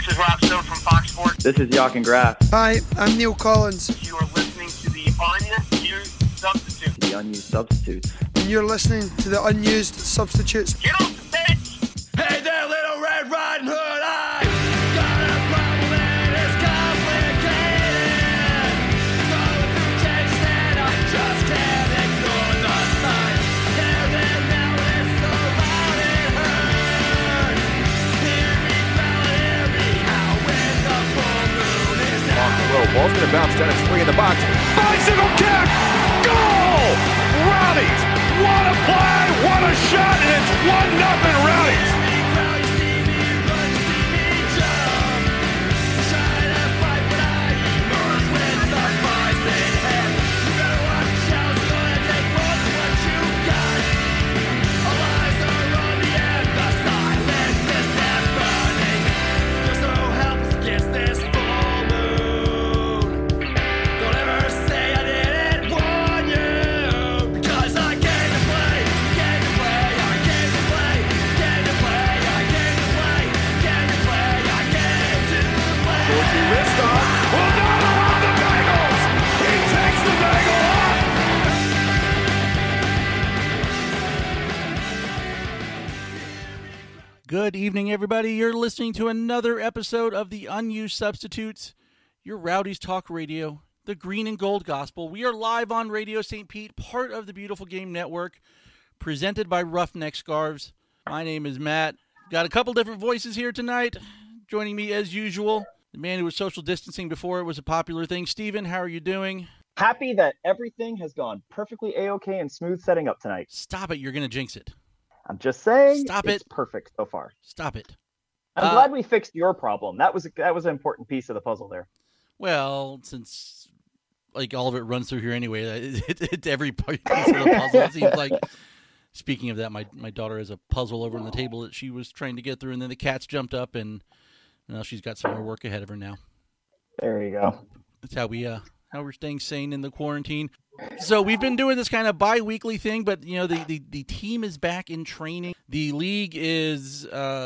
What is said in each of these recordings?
This is Rob Stone from Fox Sports. This is Jochen Graf. Hi, I'm Neil Collins. You are listening to the Unused Substitutes. The Unused Substitutes. And you're listening to the Unused Substitutes. Get off the bench! Hey there, Little Red Riding Hood, I got a problem and it's complicated. Going through changes and I just can't ignore the signs. There now it's so loud it hurts. Hear me growl, hear me howl when the full moon is out. Off the row, ball's gonna bounce down, it's three in the box. Bicycle kick! Goal! Rowdies! What a play! What a shot! And it's 1-0 Rowdies! Good evening, everybody. You're listening to another episode of the Unused Substitutes, your Rowdies Talk Radio, the Green and Gold Gospel. We are live on Radio St. Pete, part of the Beautiful Game Network, presented by Roughneck Scarves. My name is Matt. Got a couple different voices here tonight. Joining me, as usual, the man who was social distancing before it was a popular thing. Steven, how are you doing? Happy that everything has gone perfectly A-OK and smooth setting up tonight. Stop it. You're going to jinx it. I'm just saying, Stop it's it. perfect so far. Stop it. I'm glad we fixed your problem. That was an important piece of the puzzle there. Well, since like all of it runs through here anyway, it's every piece of the puzzle. It seems like. Speaking of that, my daughter has a puzzle over on the table that she was trying to get through, and then the cats jumped up, and now she's got some more work ahead of her now. There you go. That's how we're staying sane in the quarantine. So we've been doing this kind of bi-weekly thing, but you know the team is back in training. The league is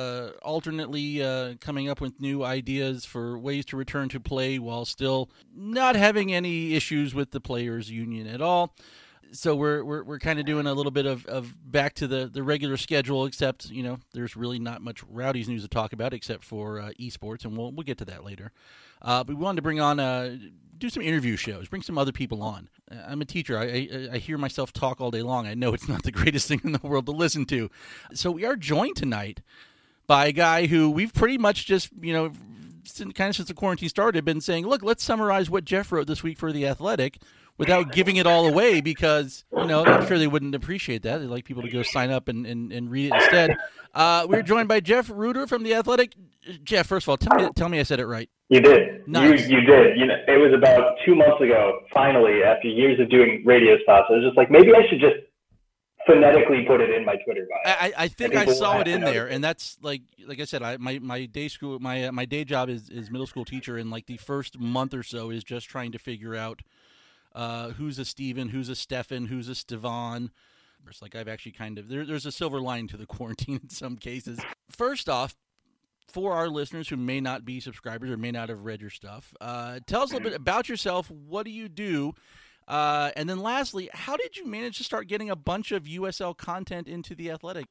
alternately coming up with new ideas for ways to return to play while still not having any issues with the players' union at all. So we're kind of doing a little bit of back to the regular schedule, except there's really not much Rowdies news to talk about except for esports, and we'll get to that later. But we wanted to bring on do some interview shows, bring some other people on. I'm a teacher. I hear myself talk all day long. I know it's not the greatest thing in the world to listen to. So we are joined tonight by a guy who we've pretty much just, kind of since the quarantine started, been saying, look, let's summarize what Jeff wrote this week for The Athletic without giving it all away because, I'm sure they wouldn't appreciate that. They'd like people to go sign up and read it instead. We're joined by Jeff Rueter from The Athletic. Jeff, first of all, tell me I said it right. You did. Nice. You did. It was about 2 months ago, finally, after years of doing radio spots. I was just like, maybe I should just phonetically put it in my Twitter bio. I think I saw it in there, and that's like I said, my day school, my day job is middle school teacher, and like the first month or so is just trying to figure out who's a Steven, who's a Stefan, who's a Stevan. It's like I've actually there's a silver lining to the quarantine in some cases. First off, for our listeners who may not be subscribers or may not have read your stuff, tell us a little bit about yourself. What do you do? And then lastly, how did you manage to start getting a bunch of USL content into The Athletic?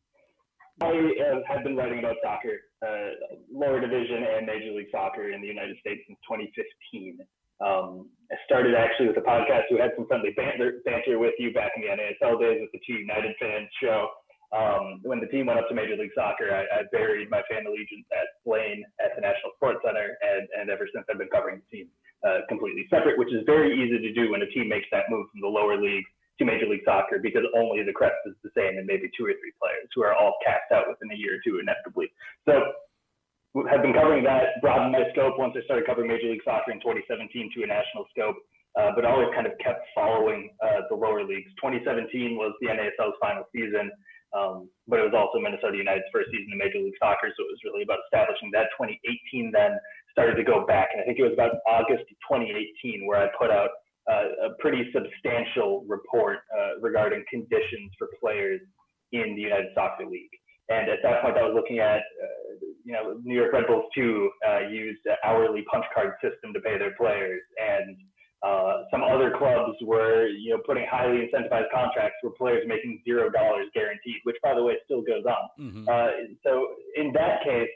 I have been writing about soccer, lower division and Major League Soccer in the United States since 2015. I started actually with a podcast who had some friendly banter with you back in the NASL days with the Two United Fans show. When the team went up to Major League Soccer, I buried my fan allegiance at Blaine at the National Sports Center, and ever since I've been covering the team completely separate, which is very easy to do when a team makes that move from the lower leagues to Major League Soccer because only the crest is the same and maybe 2 or 3 players who are all cast out within a year or two inevitably. So I've been covering that, broadened my scope once I started covering Major League Soccer in 2017 to a national scope, but always kind of kept following the lower leagues. 2017 was the NASL's final season. But it was also Minnesota United's first season in Major League Soccer, so it was really about establishing that. 2018 then started to go back, and I think it was about August 2018 where I put out a pretty substantial report regarding conditions for players in the United Soccer League. And at that point, I was looking at, New York Red Bulls too used an hourly punch card system to pay their players, and some other clubs were, putting highly incentivized contracts where players making $0 guaranteed, which, by the way, still goes on. Mm-hmm. So in that case,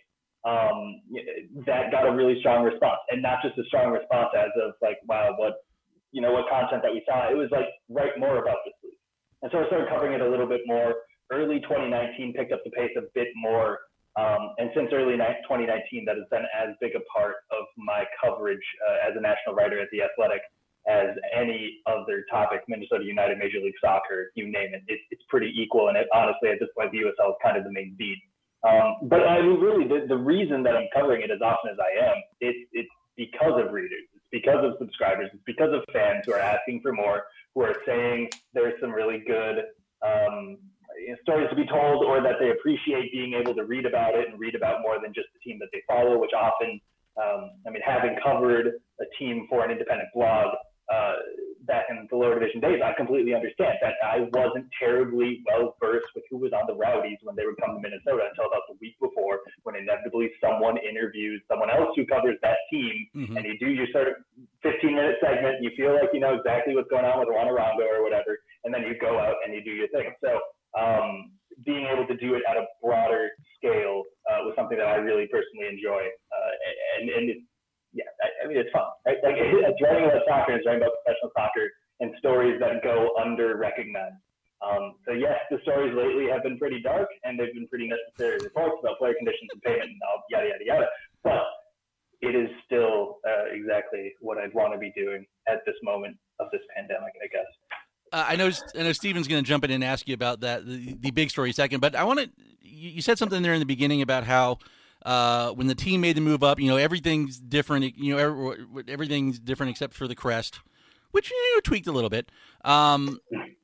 that got a really strong response, and not just a strong response as of like, wow, what content that we saw. It was like, write more about this league. And so I started covering it a little bit more. Early 2019 picked up the pace a bit more. And since early 2019, that has been as big a part of my coverage as a national writer at The Athletic as any other topic. Minnesota United, Major League Soccer, you name it. It's pretty equal. And honestly, at this point, the USL is kind of the main beat. But I mean, really, the reason that I'm covering it as often as I am, it's because of readers. It's because of subscribers. It's because of fans who are asking for more, who are saying there's some really good stories to be told, or that they appreciate being able to read about it and read about more than just the team that they follow, which often, having covered a team for an independent blog back in the lower division days, I completely understand that I wasn't terribly well versed with who was on the Rowdies when they would come to Minnesota until about the week before, when inevitably someone interviews someone else who covers that team, Mm-hmm. and you do your sort of 15-minute segment. You feel like you know exactly what's going on with Juan Arango or whatever, and then you go out and you do your thing. So being able to do it at a broader scale was something that I really personally enjoy, and it's, it's fun. Right? Like, it's writing about soccer, it's writing about professional soccer and stories that go under-recognized. So yes, the stories lately have been pretty dark, and they've been pretty necessary reports about player conditions and payment and all yada, yada, yada. But it is still exactly what I'd want to be doing at this moment of this pandemic, I guess. I know Steven's going to jump in and ask you about that, the big story second, but I want to, you said something there in the beginning about how when the team made the move up, everything's different, everything's different except for the crest, which tweaked a little bit. And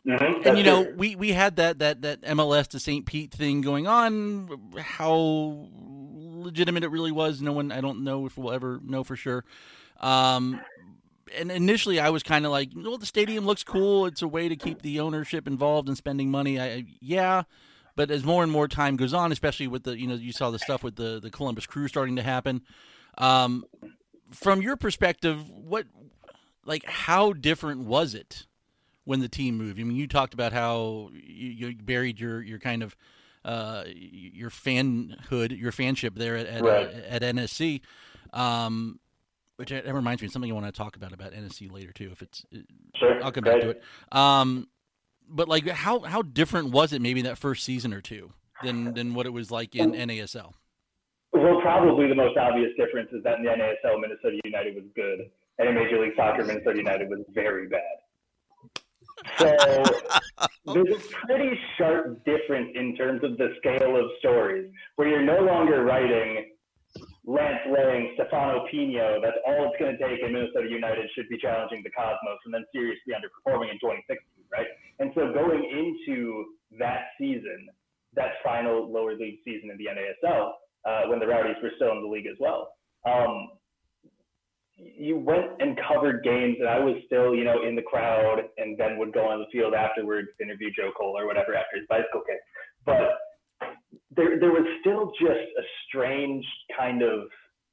we had that MLS to St. Pete thing going on. How legitimate it really was, I don't know if we'll ever know for sure. And initially I was kind of like, the stadium looks cool. It's a way to keep the ownership involved and spending money. But as more and more time goes on, especially with the, you saw the stuff with the Columbus Crew starting to happen. From your perspective, how different was it when the team moved? I mean, you talked about how you buried your kind of your fanhood, your fanship there at NSC. Which that reminds me of something I want to talk about NSC later too. If it's, sure, I'll come back to it. But how different was it maybe that first season or two than what it was like in NASL? Well, probably the most obvious difference is that in the NASL, Minnesota United was good, and in Major League Soccer, Minnesota United was very bad. So there's a pretty sharp difference in terms of the scale of stories, where you're no longer writing Lance Lang, Stefano Pino, that's all it's going to take, and Minnesota United should be challenging the Cosmos and then seriously underperforming in 2016, right? And so going into that season, that final lower league season in the NASL, when the Rowdies were still in the league as well, you went and covered games, and I was still, in the crowd, and then would go on the field afterwards to interview Joe Cole or whatever after his bicycle kick. But there was still just a strange kind of,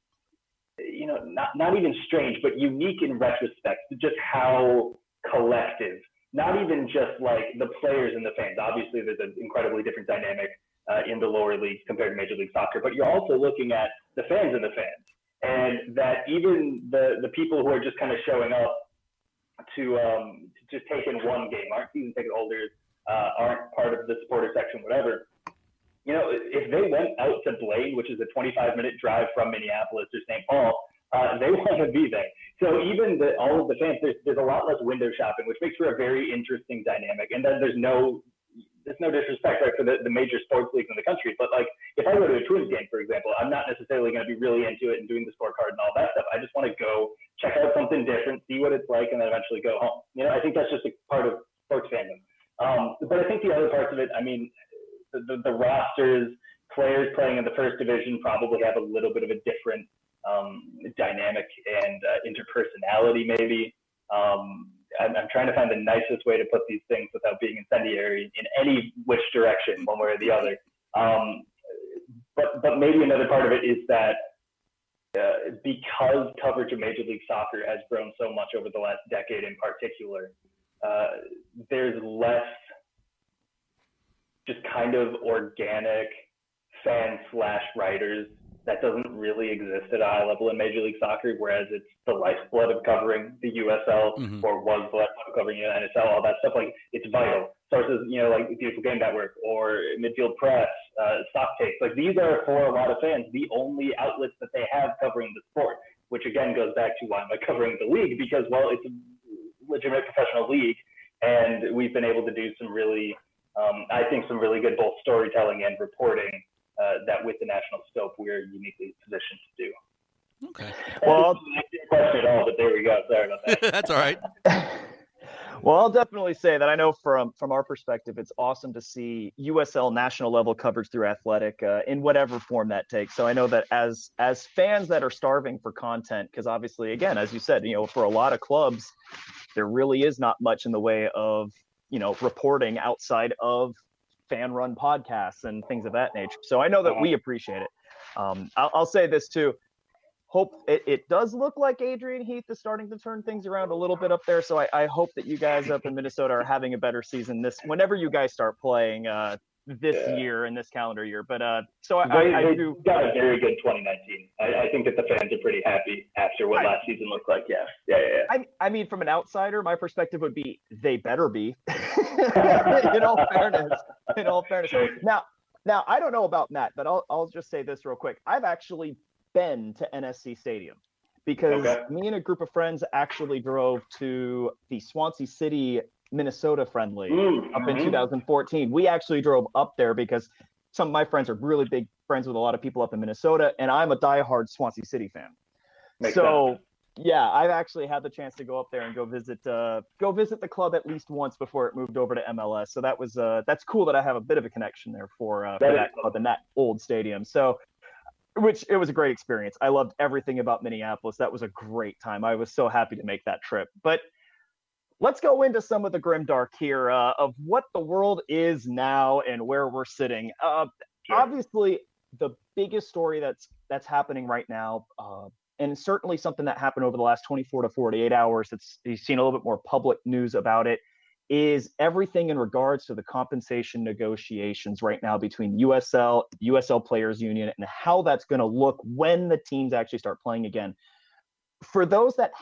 not even strange, but unique in retrospect, just how collective, not even just like the players and the fans. Obviously, there's an incredibly different dynamic in the lower leagues compared to Major League Soccer, but you're also looking at the fans and the fans. And that even the people who are just kind of showing up to just take in one game, aren't season ticket holders, aren't part of the supporter section, whatever. If they went out to Blaine, which is a 25-minute drive from Minneapolis or St. Paul, they want to be there. So even all of the fans, there's a lot less window shopping, which makes for a very interesting dynamic. And then there's no disrespect, right, for the major sports leagues in the country. But like, if I go to a Twins game, for example, I'm not necessarily going to be really into it and doing the scorecard and all that stuff. I just want to go check out something different, see what it's like, and then eventually go home. I think that's just a part of sports fandom. But I think the other parts of it, I mean, the rosters, players playing in the first division probably have a little bit of a different dynamic and interpersonality, maybe. I'm trying to find the nicest way to put these things without being incendiary in any which direction, one way or the other. But maybe another part of it is that because coverage of Major League Soccer has grown so much over the last decade in particular, there's less just kind of organic fan/writers that doesn't really exist at a high level in Major League Soccer, whereas it's the lifeblood of covering the USL or was the lifeblood of covering the NFL, all that stuff. Like, it's vital. Sources, like Beautiful Game Network or Midfield Press, Stock Takes, like these are for a lot of fans the only outlets that they have covering the sport, which again goes back to why am I covering the league? Because, well, it's a legitimate professional league, and we've been able to do some really, I think, some really good both storytelling and reporting that with the national scope we're uniquely positioned to do. Okay. Well, question at all, but there we go. Sorry about that. That's all right. Well, I'll definitely say that I know from our perspective, it's awesome to see USL national level coverage through Athletic in whatever form that takes. So I know that as fans that are starving for content, because obviously, again, as you said, for a lot of clubs, there really is not much in the way of, reporting outside of fan-run podcasts and things of that nature. So I know that we appreciate it. I'll say this too. Hope it does look like Adrian Heath is starting to turn things around a little bit up there. So I hope that you guys up in Minnesota are having a better season whenever you guys start playing this year and this calendar year. But so I do got a very good 2019. I think that the fans are pretty happy after what last season looked like. Yeah. I mean, from an outsider, my perspective would be they better be. in all fairness. Now I don't know about Matt, but I'll just say this real quick. I've actually been to NSC Stadium because me and a group of friends actually drove to the Swansea City, Minnesota friendly up in 2014. We actually drove up there because some of my friends are really big friends with a lot of people up in Minnesota, and I'm a diehard Swansea City fan. Makes sense. Yeah, I've actually had the chance to go up there and go visit the club at least once before it moved over to MLS. So that was that's cool that I have a bit of a connection there for that club and that old stadium. So which it was a great experience. I loved everything about Minneapolis. That was a great time. I was so happy to make that trip. But let's go into some of the grimdark here of what the world is now and where we're sitting. Obviously, the biggest story that's happening right now, and certainly something that happened over the last 24 to 48 hours, you've seen a little bit more public news about it, is everything in regards to the compensation negotiations right now between USL Players Union, and how that's going to look when the teams actually start playing again. For those that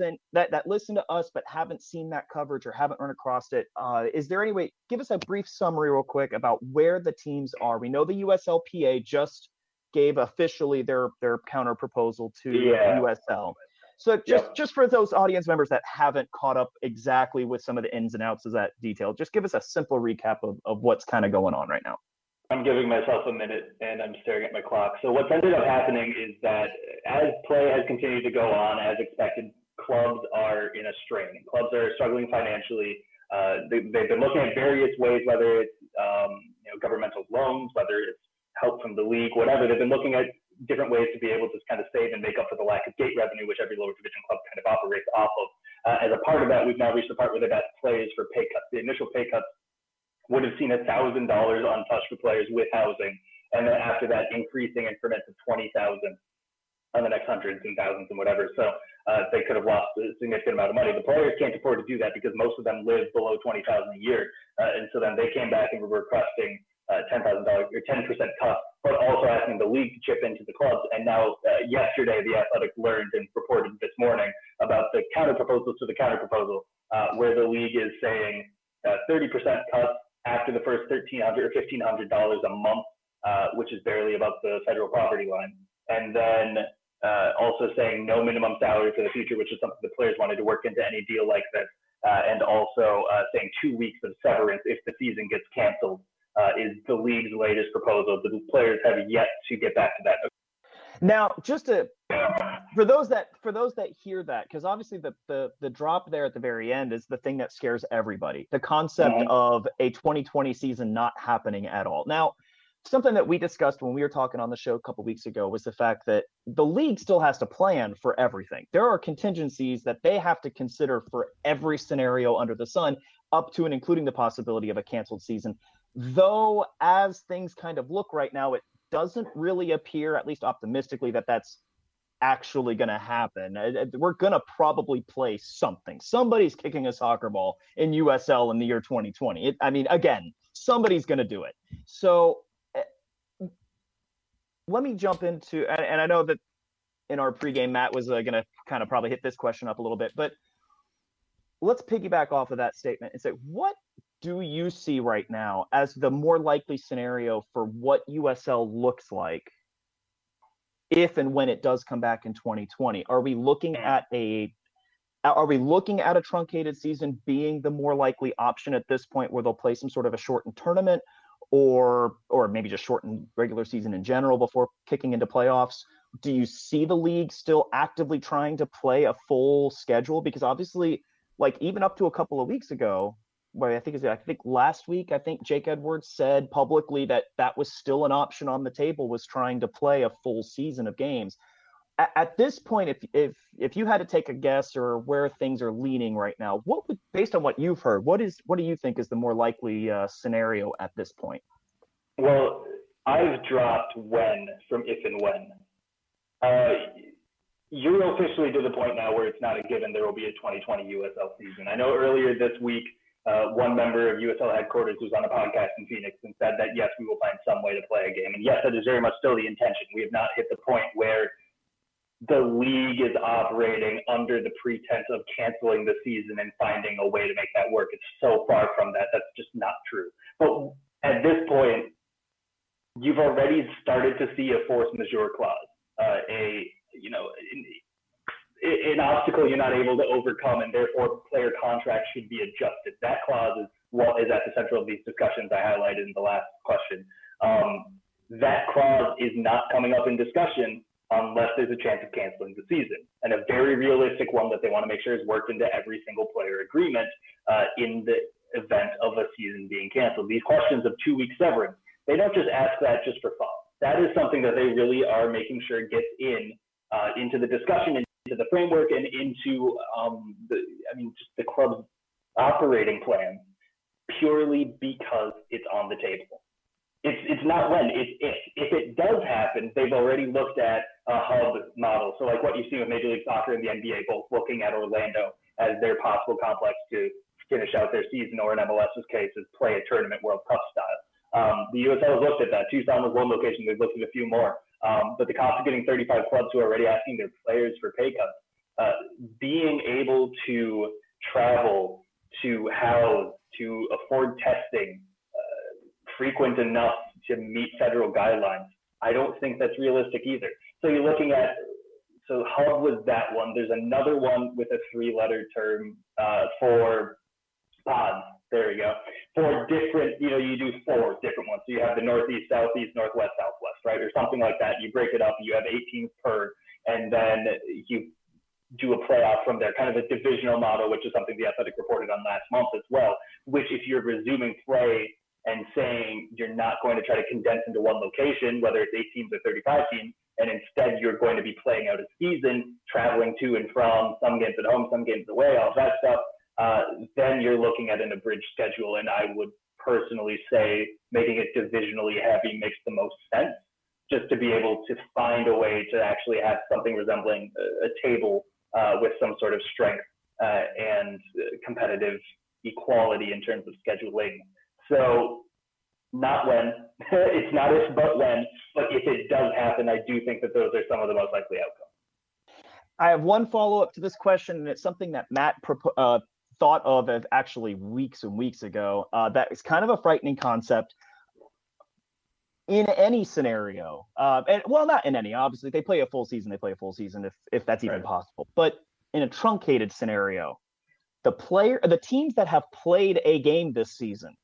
listen to us but haven't seen that coverage or haven't run across it, is there any way, give us a brief summary real quick about where the teams are? We know the USLPA just gave officially their counter proposal to USL. So just for those audience members that haven't caught up exactly with some of the ins and outs of that detail, just give us a simple recap of what's kind of going on right now. I'm giving myself a minute and I'm staring at my clock. So what's ended up happening is that as play has continued to go on as expected, clubs are in a strain. Clubs are struggling financially. They've been looking at various ways, whether it's governmental loans, whether it's help from the league, whatever. They've been looking at different ways to be able to kind of save and make up for the lack of gate revenue, which every lower division club kind of operates off of. As a part of that, we've now reached the part where they've asked players for pay cuts. The initial pay cuts would have seen $1,000 untouched for players with housing, and then after that, increasing increments of $20,000 on the next hundreds and thousands and whatever. So they could have lost a significant amount of money. The players can't afford to do that because most of them live below $20,000 a year, and so then they came back and were requesting $10,000 or 10% cut, but also asking the league to chip into the clubs. And now, yesterday, the Athletic learned and reported this morning about the counter proposal to the counter proposal, where the league is saying 30% cuts after the first $1,300 or $1,500 a month, which is barely above the federal poverty line, and then also saying no minimum salary for the future, which is something the players wanted to work into any deal like this, and also saying 2 weeks of severance if the season gets canceled. Is the league's latest proposal. The players have yet to get back to that. Now, just for those that hear that, because obviously the drop there at the very end is the thing that scares everybody. The concept of a 2020 season not happening at all. Now, something that we discussed when we were talking on the show a couple weeks ago was the fact that the league still has to plan for everything. There are contingencies that they have to consider for every scenario under the sun, up to and including the possibility of a canceled season. though as things kind of look right now, it doesn't really appear, at least optimistically, that that's actually going to happen. We're going to probably play something. Somebody's kicking a soccer ball in USL in the year 2020. Again, somebody's going to do it. So let me jump into, and I know that in our pregame, Matt was going to kind of probably hit this question up a little bit, but let's piggyback off of that statement and say, what do you see right now as the more likely scenario for what USL looks like if and when it does come back in 2020? Are we looking at a truncated season being the more likely option at this point, where they'll play some sort of a shortened tournament, or maybe just shortened regular season in general before kicking into playoffs? Do you see the league still actively trying to play a full schedule? Because obviously, like, even up to a couple of weeks ago, I think last week, Jake Edwards said publicly that was still an option on the table, was trying to play a full season of games. At this point, if you had to take a guess or where things are leaning right now, what would, based on what you've heard, what do you think is the more likely scenario at this point? Well, I've dropped when from if and when. You're officially to the point now where it's not a given there will be a 2020 USL season. I know earlier this week, one member of USL headquarters was on a podcast in Phoenix and said that, yes, we will find some way to play a game. And yes, that is very much still the intention. We have not hit the point where the league is operating under the pretense of canceling the season and finding a way to make that work. It's so far from that. That's just not true. But at this point, you've already started to see a force majeure clause, an obstacle you're not able to overcome, and therefore player contracts should be adjusted. That clause is at the center of these discussions I highlighted in the last question. That clause is not coming up in discussion unless there's a chance of canceling the season, and a very realistic one that they want to make sure is worked into every single player agreement in the event of a season being canceled. These questions of 2-week severance, they don't just ask that just for fun. That is something that they really are making sure gets into the discussion, into the framework, and into just the club's operating plan, purely because it's on the table. It's not when, it's if. If it does happen, they've already looked at a hub model. So like what you see with Major League Soccer and the NBA, both looking at Orlando as their possible complex to finish out their season, or in MLS's case, is play a tournament World Cup style. The USL has looked at that. Tucson was one location. They've looked at a few more. But the cost of getting 35 clubs who are already asking their players for pay cuts, being able to travel, to house, to afford testing, frequent enough to meet federal guidelines, I don't think that's realistic either. So you're looking at, so hub was that one. There's another one with a 3-letter term for pods. There we go. For different, you do 4 different ones. So you have the Northeast, Southeast, Northwest, Southwest, right? Or something like that. You break it up, you have 8 teams per, and then you do a playoff from there, kind of a divisional model, which is something The Athletic reported on last month as well, which if you're resuming play and saying you're not going to try to condense into one location, whether it's 8 teams or 35 teams, and instead you're going to be playing out a season, traveling to and from, some games at home, some games away, all that stuff, then you're looking at an abridged schedule. And I would personally say making it divisionally heavy makes the most sense, just to be able to find a way to actually have something resembling a table with some sort of strength and competitive equality in terms of scheduling. So not when, it's not if, but when, but if it does happen, I do think that those are some of the most likely outcomes. I have one follow-up to this question, and it's something that Matt thought of as actually weeks and weeks ago. That is kind of a frightening concept in any scenario. Not in any, obviously. They play a full season if that's even possible. But in a truncated scenario, the teams that have played a game this season,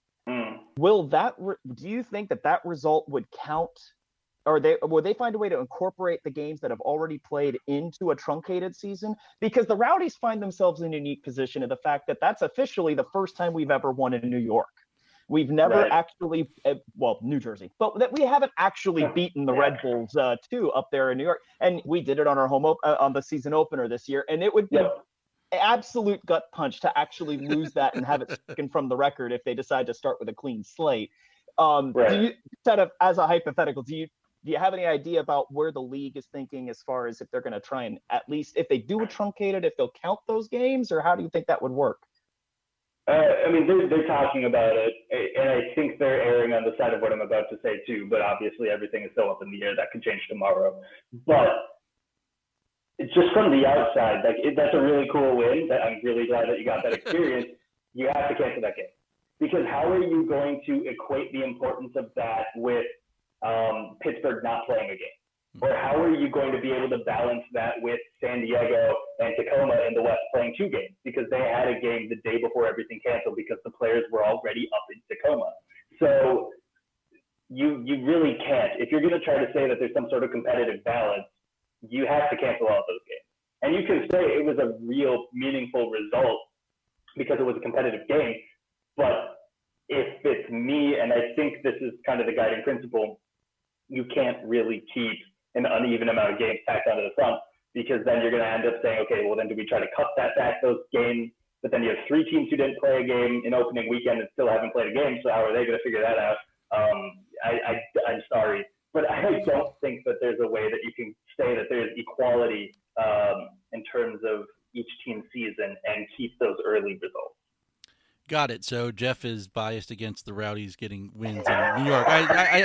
do you think that result would count, or will they find a way to incorporate the games that have already played into a truncated season? Because the Rowdies find themselves in a unique position in the fact that that's officially the first time we've ever won in New York. We've never actually, New Jersey, but that we haven't actually beaten the Red Bulls too up there in New York, and we did it on our home on the season opener this year, and it would be absolute gut punch to actually lose that and have it stricken from the record if they decide to start with a clean slate. Do you, instead of as a hypothetical, do you have any idea about where the league is thinking as far as if they're going to try and, at least if they do a truncated, if they'll count those games, or how do you think that would work? I mean, they're talking about it, and I think they're erring on the side of what I'm about to say too, but obviously everything is so up in the air that could change tomorrow. But it's just from the outside, like that's a really cool win. That I'm really glad that you got that experience. You have to cancel that game, because how are you going to equate the importance of that with Pittsburgh not playing a game? Or how are you going to be able to balance that with San Diego and Tacoma in the West playing 2 games? Because they had a game the day before everything canceled because the players were already up in Tacoma. So you really can't. If you're going to try to say that there's some sort of competitive balance, you have to cancel all of those games. And you can say it was a real meaningful result because it was a competitive game. But if it's me, and I think this is kind of the guiding principle, you can't really keep an uneven amount of games tacked onto the front, because then you're going to end up saying, okay, well, then do we try to cut that back, those games? But then you have 3 teams who didn't play a game in opening weekend and still haven't played a game, so how are they going to figure that out? I'm sorry, but I don't think that there's a way that you can say that there's equality in terms of each team's season and keep those early results. Got it. So Jeff is biased against the Rowdies getting wins in New York.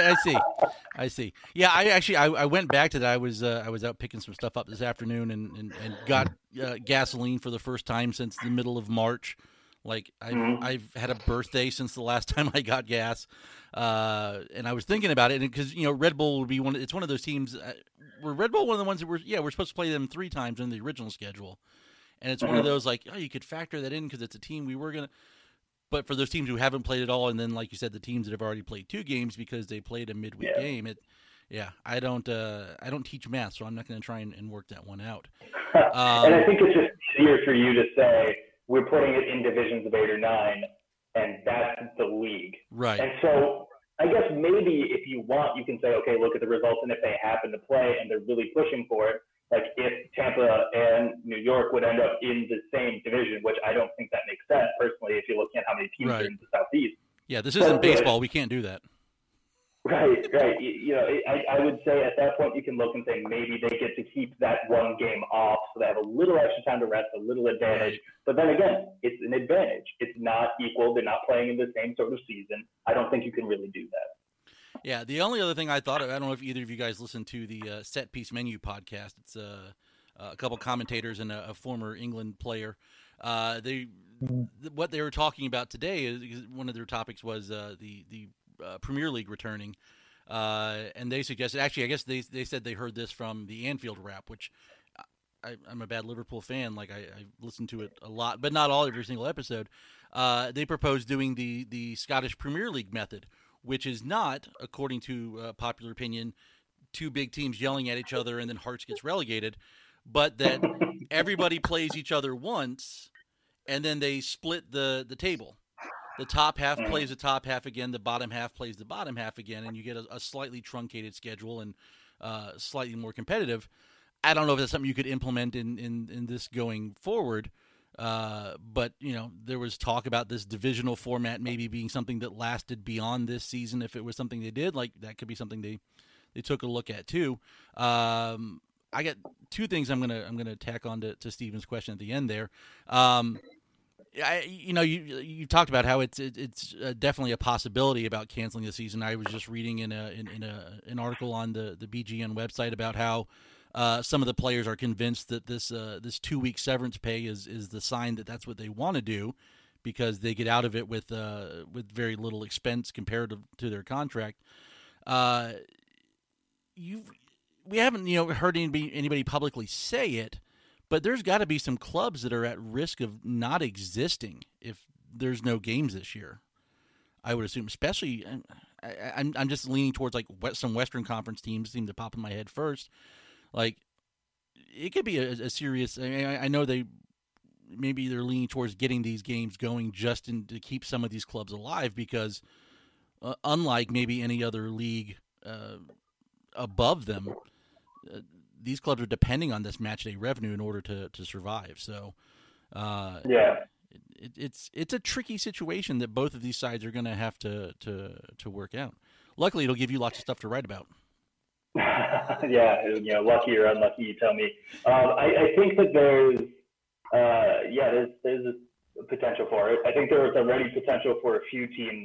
I see. Yeah, I went back to that. I was out picking some stuff up this afternoon and got gasoline for the first time since the middle of March. Like I've had a birthday since the last time I got gas, and I was thinking about it because Red Bull would be one. It's one of those teams. Were Red Bull one of the ones that we're supposed to play them 3 times in the original schedule, and it's one of those like you could factor that in because it's a team we were gonna. But for those teams who haven't played at all, and then, like you said, the teams that have already played 2 games because they played a midweek game, I don't teach math, so I'm not going to try and work that one out. And I think it's just easier for you to say we're putting it in divisions of 8 or 9, and that's the league. Right. And so I guess maybe if you want, you can say, okay, look at the results, and if they happen to play and they're really pushing for it, like if Tampa and New York would end up in the same division, which I don't think that makes sense personally if you're looking at how many teams are in the Southeast. Yeah, this isn't baseball. We can't do that. Right. I would say at that point you can look and say maybe they get to keep that 1 game off so they have a little extra time to rest, a little advantage. Right. But then again, it's an advantage. It's not equal. They're not playing in the same sort of season. I don't think you can really do that. Yeah, the only other thing I thought of, I don't know if either of you guys listened to the Set Piece Menu podcast. It's a couple commentators and a former England player. What they were talking about today is one of their topics was the Premier League returning, and they suggested. Actually, I guess they said they heard this from the Anfield Wrap, which I'm a bad Liverpool fan. Like I listened to it a lot, but not every single episode. They proposed doing the Scottish Premier League method, which is not, according to popular opinion, 2 big teams yelling at each other and then Hearts gets relegated, but that everybody plays each other once and then they split the table. The top half plays the top half again, the bottom half plays the bottom half again, and you get a slightly truncated schedule and slightly more competitive. I don't know if that's something you could implement in this going forward. But there was talk about this divisional format maybe being something that lasted beyond this season. If it was something they did, like that could be something they took a look at too. I got 2 things I'm gonna tack on to Steven's question at the end there. You talked about how it's definitely a possibility about canceling the season. I was just reading in an article on the BGN website about how some of the players are convinced that this 2-week severance pay is the sign that that's what they want to do, because they get out of it with very little expense compared to their contract. We haven't heard anybody publicly say it, but there's got to be some clubs that are at risk of not existing if there's no games this year. I would assume, especially I'm just leaning towards like some Western Conference teams seem to pop in my head first. Like, it could be a serious. I know maybe they're leaning towards getting these games going just to keep some of these clubs alive, because unlike maybe any other league above them, these clubs are depending on this match day revenue in order to survive. So It's a tricky situation that both of these sides are going to have to work out. Luckily, it'll give you lots of stuff to write about. Yeah, lucky or unlucky, you tell me. I think that there's a potential for it. I think there was already potential for a few teams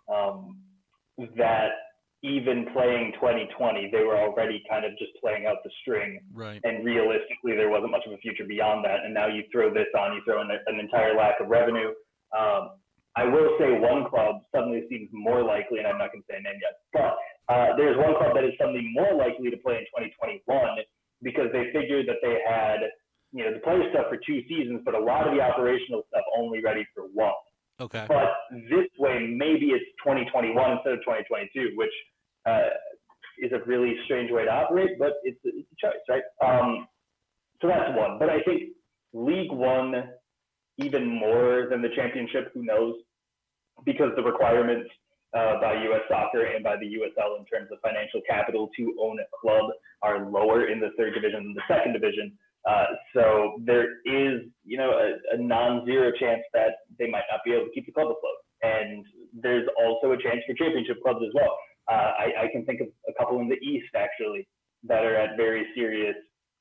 that even playing 2020, they were already kind of just playing out the string. Right. And realistically, there wasn't much of a future beyond that. And now you throw this on, you throw in an entire lack of revenue. I will say one club suddenly seems more likely, and I'm not going to say a name yet, but there's one club that is suddenly more likely to play in 2021 because they figured that they had, the player stuff for 2 seasons, but a lot of the operational stuff only ready for 1. Okay. But this way, maybe it's 2021 instead of 2022, which is a really strange way to operate, but it's a choice, right? So that's one. But I think League One, even more than the championship, who knows? Because the requirements by U.S. Soccer and by the USL in terms of financial capital to own a club are lower in the 3rd division than the 2nd division. So there is, a non-zero chance that they might not be able to keep the club afloat. And there's also a chance for championship clubs as well. I can think of a couple in the East, actually, that are at very serious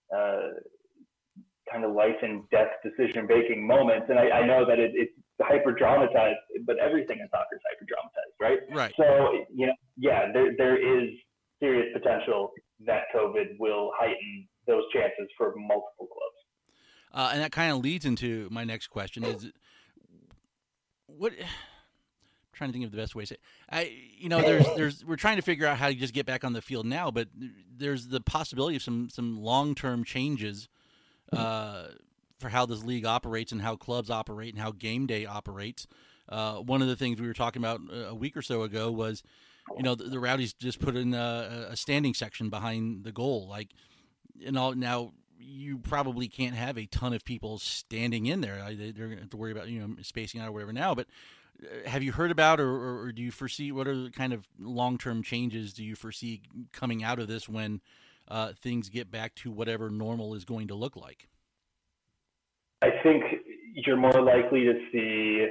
kind of life and death decision-making moments. And I know that it's hyper-dramatized, but everything in soccer is hyper-dramatized, right? Right. So, there is serious potential that COVID will heighten those chances for multiple clubs. And that kind of leads into my next question: is what? I'm trying to think of the best way to say it. We're trying to figure out how to just get back on the field now, but there's the possibility of some long-term changes for how this league operates and how clubs operate and how game day operates. One of the things we were talking about a week or so ago was, the Rowdies just put in a standing section behind the goal. Now you probably can't have a ton of people standing in there. They're going to have to worry about, spacing out or whatever now. But have you heard about or do you foresee, what are the kind of long-term changes do you foresee coming out of this when things get back to whatever normal is going to look like? I think you're more likely to see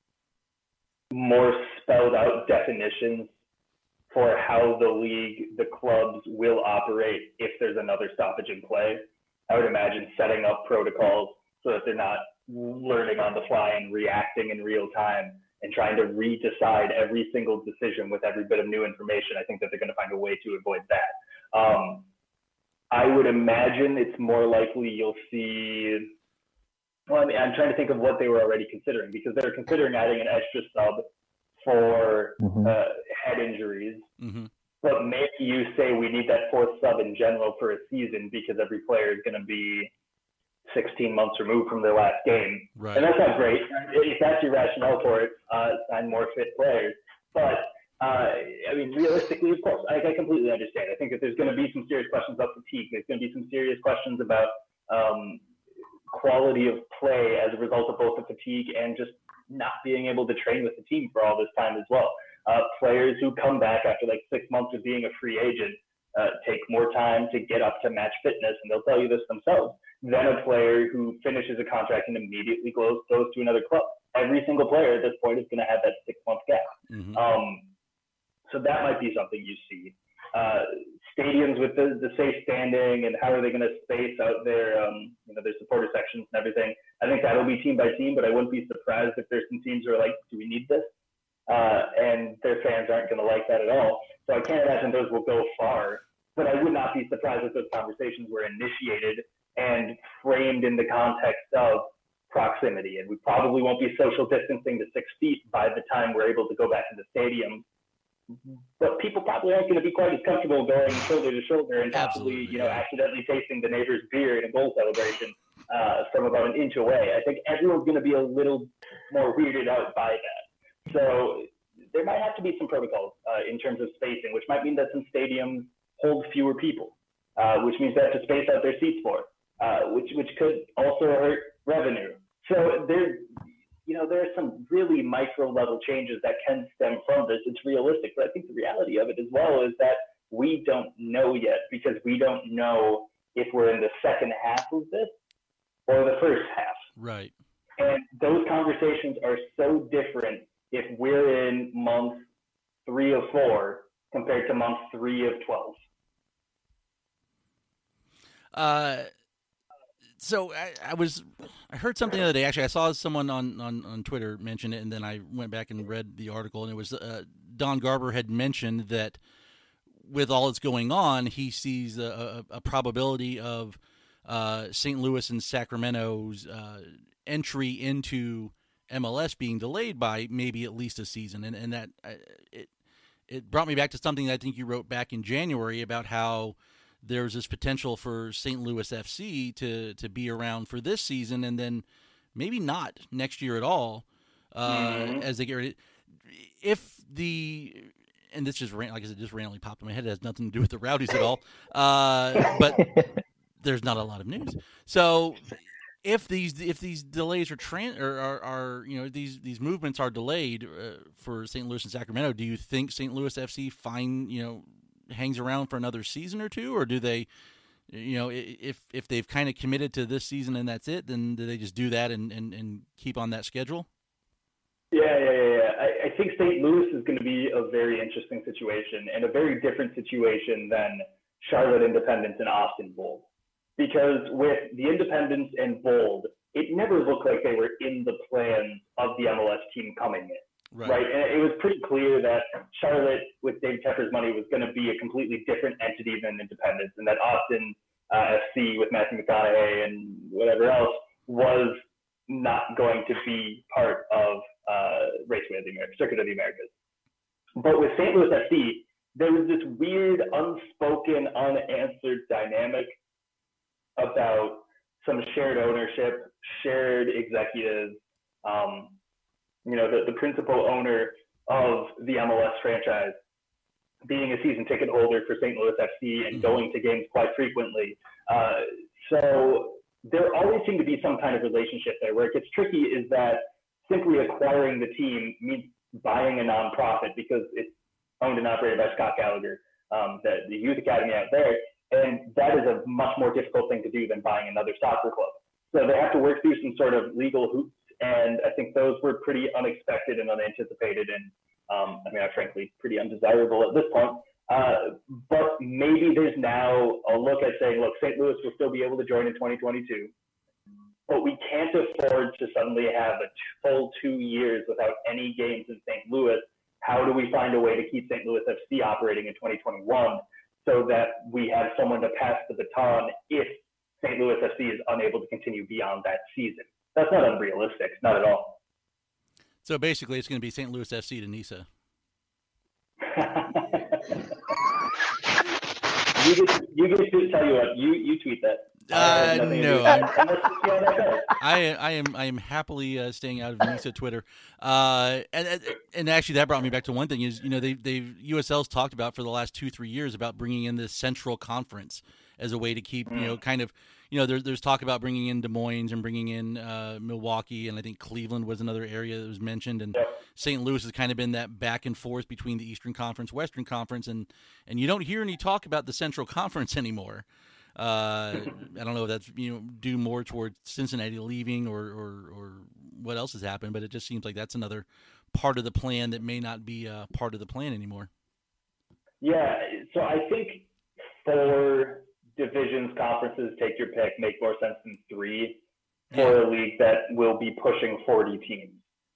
more spelled out definitions for how the league, the clubs will operate if there's another stoppage in play. I would imagine setting up protocols so that they're not learning on the fly and reacting in real time and trying to re-decide every single decision with every bit of new information. I think that they're going to find a way to avoid that. I would imagine it's more likely you'll see, I'm trying to think of what they were already considering, because they're considering adding an extra sub for head injuries. Mm-hmm. But maybe you say we need that 4th sub in general for a season because every player is going to be 16 months removed from their last game. Right. And that's not great. If that's your rationale for it, sign more fit players. But, realistically, of course, I completely understand. I think that there's going to be some serious questions about fatigue. There's going to be some serious questions about quality of play as a result of both the fatigue and just not being able to train with the team for all this time as well. Players who come back after 6 months of being a free agent take more time to get up to match fitness, and they'll tell you this themselves, than a player who finishes a contract and immediately goes to another club. Every single player at this point is going to have that 6-month gap. Mm-hmm. So that might be something you see. Stadiums with the safe standing and how are they going to space out their supporter sections and everything. I think that'll be team by team, but I wouldn't be surprised if there's some teams who are like, do we need this? And their fans aren't going to like that at all. So I can't imagine those will go far, but I would not be surprised if those conversations were initiated and framed in the context of proximity. And we probably won't be social distancing to 6 feet by the time we're able to go back to the stadium. But people probably aren't going to be quite as comfortable going shoulder to shoulder and possibly, accidentally tasting the neighbor's beer in a goal celebration from about an inch away. I think everyone's going to be a little more weirded out by that. So there might have to be some protocols in terms of spacing, which might mean that some stadiums hold fewer people, which means they have to space out their seats more, which could also hurt revenue. So there are some really micro level changes that can stem from this. It's realistic, but I think the reality of it as well is that we don't know yet, because we don't know if we're in the second half of this or the first half. Right. conversations are so different if we're in month 3 of 4 compared to month 3 of 12. So I heard something the other day. Actually, I saw someone on Twitter mention it, and then I went back and read the article, and it was Don Garber had mentioned that with all that's going on, he sees a probability of St. Louis and Sacramento's entry into MLS being delayed by maybe at least a season, and that it brought me back to something that I think you wrote back in January about how there's this potential for St. Louis FC to be around for this season and then maybe not next year at all as they get ready. If the and this just like I said, just randomly popped in my head. It has nothing to do with the Rowdies at all, but there's not a lot of news. So if these delays are these movements are delayed for St. Louis and Sacramento, do you think St. Louis FC hangs around for another season or two, or do they, if they've kind of committed to this season and that's it, then do they just do that and keep on that schedule? Yeah. I think St. Louis is going to be a very interesting situation and a very different situation than Charlotte Independence and Austin Bold. Because with the Independence and Bold, it never looked like they were in the plans of the MLS team coming in. Right. And it was pretty clear that Charlotte, with Dave Tepper's money, was going to be a completely different entity than Independence, and that Austin FC with Matthew McConaughey and whatever else was not going to be part of Raceway of the Americas, Circuit of the Americas. But with St. Louis FC, there was this weird, unspoken, unanswered dynamic about some shared ownership, shared executives. The principal owner of the MLS franchise being a season ticket holder for St. Louis FC and going to games quite frequently. So there always seemed to be some kind of relationship there. Where it gets tricky is that simply acquiring the team means buying a nonprofit because it's owned and operated by Scott Gallagher, the youth academy out there. And that is a much more difficult thing to do than buying another soccer club. So they have to work through some sort of legal hoops. And I think those were pretty unexpected and unanticipated and, frankly, pretty undesirable at this point. But maybe there's now a look at saying, look, St. Louis will still be able to join in 2022, but we can't afford to suddenly have a full 2 years without any games in St. Louis. How do we find a way to keep St. Louis FC operating in 2021 so that we have someone to pass the baton if St. Louis FC is unable to continue beyond that season? That's not unrealistic, not at all. So basically, it's going to be St. Louis FC to Nisa. You get to tell you what you tweet that. No, I am happily staying out of Nisa Twitter. And actually, that brought me back to one thing is they've USL's talked about for the last 2-3 years about bringing in this Central Conference as a way to keep there's talk about bringing in Des Moines and bringing in Milwaukee, and I think Cleveland was another area that was mentioned, and St. Louis has kind of been that back and forth between the Eastern Conference, Western Conference, and you don't hear any talk about the Central Conference anymore. I don't know if that's due more towards Cincinnati leaving or what else has happened, but it just seems like that's another part of the plan that may not be part of the plan anymore. Yeah, so I think 4 divisions, conferences, take your pick, make more sense than 3 for a league that will be pushing 40 teams.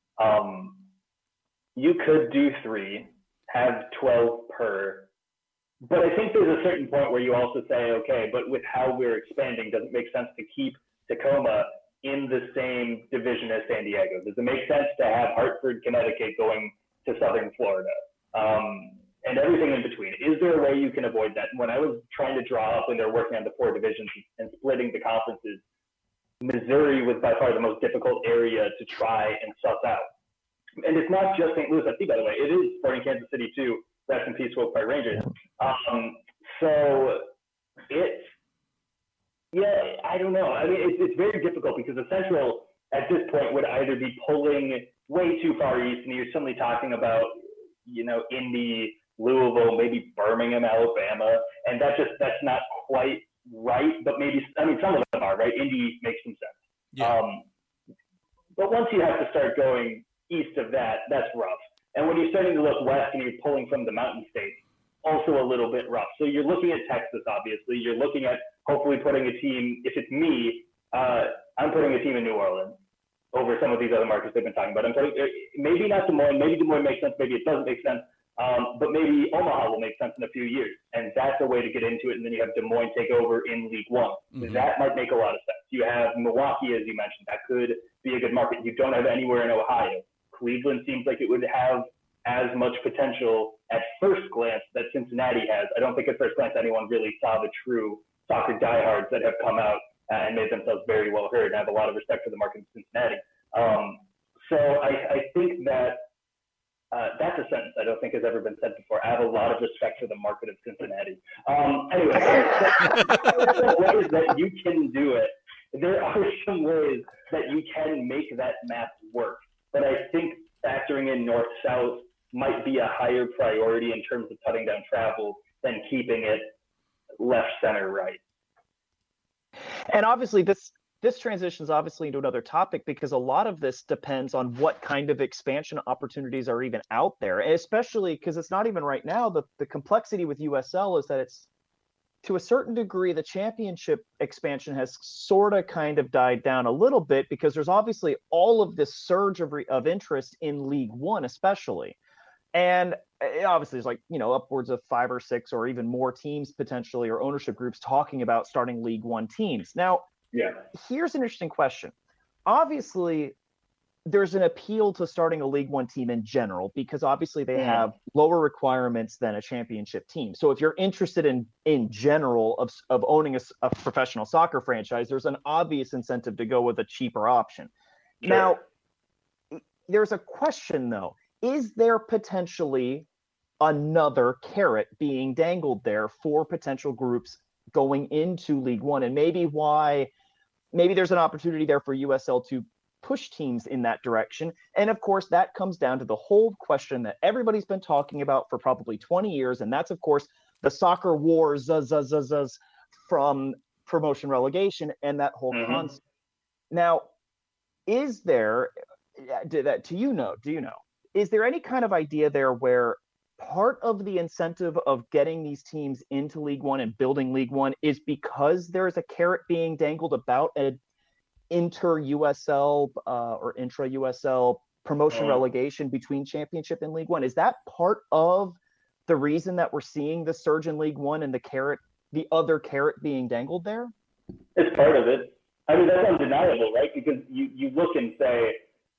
You could do 3, have 12 per, but I think there's a certain point where you also say, okay, but with how we're expanding, does it make sense to keep Tacoma in the same division as San Diego? Does it make sense to have Hartford, Connecticut going to Southern Florida? And everything in between. Is there a way you can avoid that? When I was trying to draw up when they're working on the 4 divisions and splitting the conferences, Missouri was by far the most difficult area to try and suss out. And it's not just St. Louis FC, by the way. It is Sporting Kansas City too. Rest in peace, Wilkes-Barre Rangers. So it's, I don't know. I mean, it's very difficult because the Central at this point would either be pulling way too far east, and you're suddenly talking about, Indy, Louisville, maybe Birmingham, Alabama, and that's not quite right. But maybe some of them are right. Indy makes some sense. Yeah. But once you have to start going east of that, that's rough. And when you're starting to look west and you're pulling from the mountain states, also a little bit rough. So you're looking at Texas, obviously. You're looking at hopefully putting a team, if it's me, I'm putting a team in New Orleans over some of these other markets they've been talking about. I'm putting, maybe not Des Moines, maybe Des Moines makes sense, maybe it doesn't make sense, but maybe Omaha will make sense in a few years. And that's a way to get into it. And then you have Des Moines take over in League One. Mm-hmm. That might make a lot of sense. You have Milwaukee, as you mentioned. That could be a good market. You don't have anywhere in Ohio. Cleveland seems like it would have as much potential at first glance that Cincinnati has. I don't think at first glance anyone really saw the true soccer diehards that have come out and made themselves very well heard. And I have a lot of respect for the market in Cincinnati. So I think that that's a sentence I don't think has ever been said before. I have a lot of respect for the market of Cincinnati. Anyway, there are some ways that you can do it. There are some ways that you can make that math work. But I think factoring in north-south might be a higher priority in terms of cutting down travel than keeping it left, center, right. And obviously this transitions obviously into another topic, because a lot of this depends on what kind of expansion opportunities are even out there, and especially because it's not even right now. The complexity with USL is that it's, to a certain degree, the championship expansion has sort of kind of died down a little bit, because there's obviously all of this surge of interest in League One, especially. And obviously there's like, upwards of 5 or 6 or even more teams potentially, or ownership groups talking about starting League One teams. Now, here's an interesting question. Obviously, there's an appeal to starting a League One team in general, because obviously they have lower requirements than a championship team. So if you're interested in general of owning a professional soccer franchise, there's an obvious incentive to go with a cheaper option. Sure. Now, there's a question though. Is there potentially another carrot being dangled there for potential groups going into League One? And maybe there's an opportunity there for USL to push teams in that direction. And of course, that comes down to the whole question that everybody's been talking about for probably 20 years. And that's, of course, the soccer war from promotion relegation and that whole concept. Now, is there, do you know, is there any kind of idea there where part of the incentive of getting these teams into League One and building League One is because there's a carrot being dangled about an inter-USL or intra-USL promotion relegation between Championship and League One? Is that part of the reason that we're seeing the surge in League One and the other carrot being dangled there? It's part of it. I mean, that's undeniable, right? Because you look and say,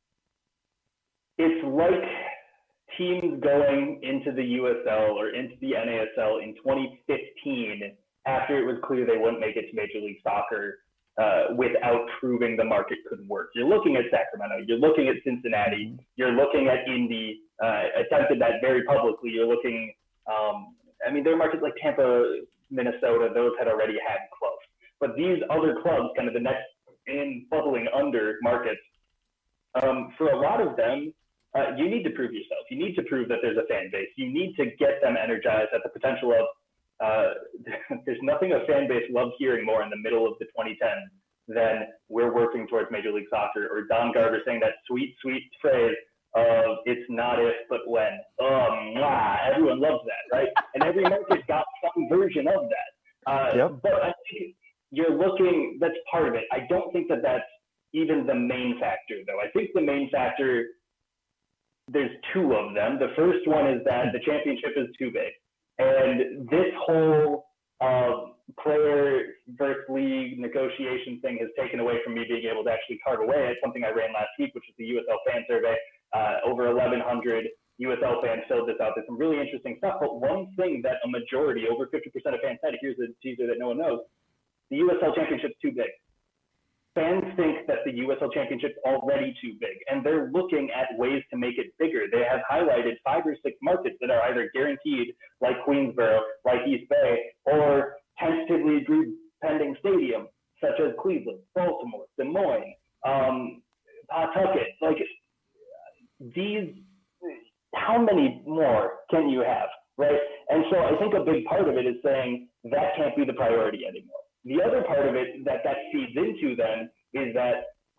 it's like teams going into the USL or into the NASL in 2015 after it was clear they wouldn't make it to Major League Soccer without proving the market could work. You're looking at Sacramento, you're looking at Cincinnati, you're looking at Indy, attempted that very publicly. You're looking, there are markets like Tampa, Minnesota, those had already had clubs. But these other clubs, kind of the next in bubbling under markets, for a lot of them, you need to prove yourself. You need to prove that there's a fan base. You need to get them energized at the potential of, there's nothing a fan base loves hearing more in the middle of the 2010s than we're working towards Major League Soccer, or Don Garber saying that sweet, sweet phrase of it's not if, but when. Everyone loves that, right? And every market got some version of that. But I think you're looking, that's part of it. I don't think that that's even the main factor, though. I think the main factor, there's two of them. The first one is that the championship is too big. And this whole player versus league negotiation thing has taken away from me being able to actually carve away at something I ran last week, which was the USL fan survey. Over 1,100 USL fans filled this out. There's some really interesting stuff. But one thing that a majority, over 50% of fans said, here's a teaser that no one knows, the USL championship's too big. Fans think that the USL Championship's already too big, and they're looking at ways to make it bigger. They have highlighted 5 or 6 markets that are either guaranteed, like Queensboro, like East Bay, or tentatively agreed pending stadium, such as Cleveland, Baltimore, Des Moines, Pawtucket. Like, these, how many more can you have, right? And so I think a big part of it is saying that can't be the priority anymore. The other part of it that feeds into then is that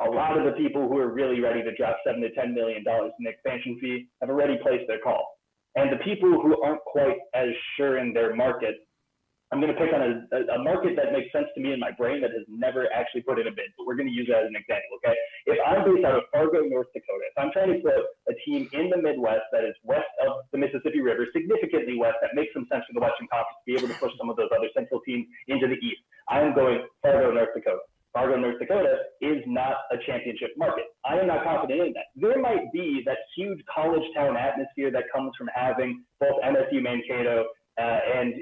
A lot of the people who are really ready to drop $7 to $10 million in the expansion fee have already placed their call. And the people who aren't quite as sure in their market, I'm going to pick on a market that makes sense to me in my brain that has never actually put in a bid, but we're going to use that as an example, okay? If I'm based out of Fargo, North Dakota, if I'm trying to put a team in the Midwest that is west of the Mississippi River, significantly west, that makes some sense for the Western Conference to be able to push some of those other central teams into the East, I'm going Fargo, North Dakota. Fargo, North Dakota is not a championship market. I am not confident in that. There might be that huge college town atmosphere that comes from having both MSU, Mankato, and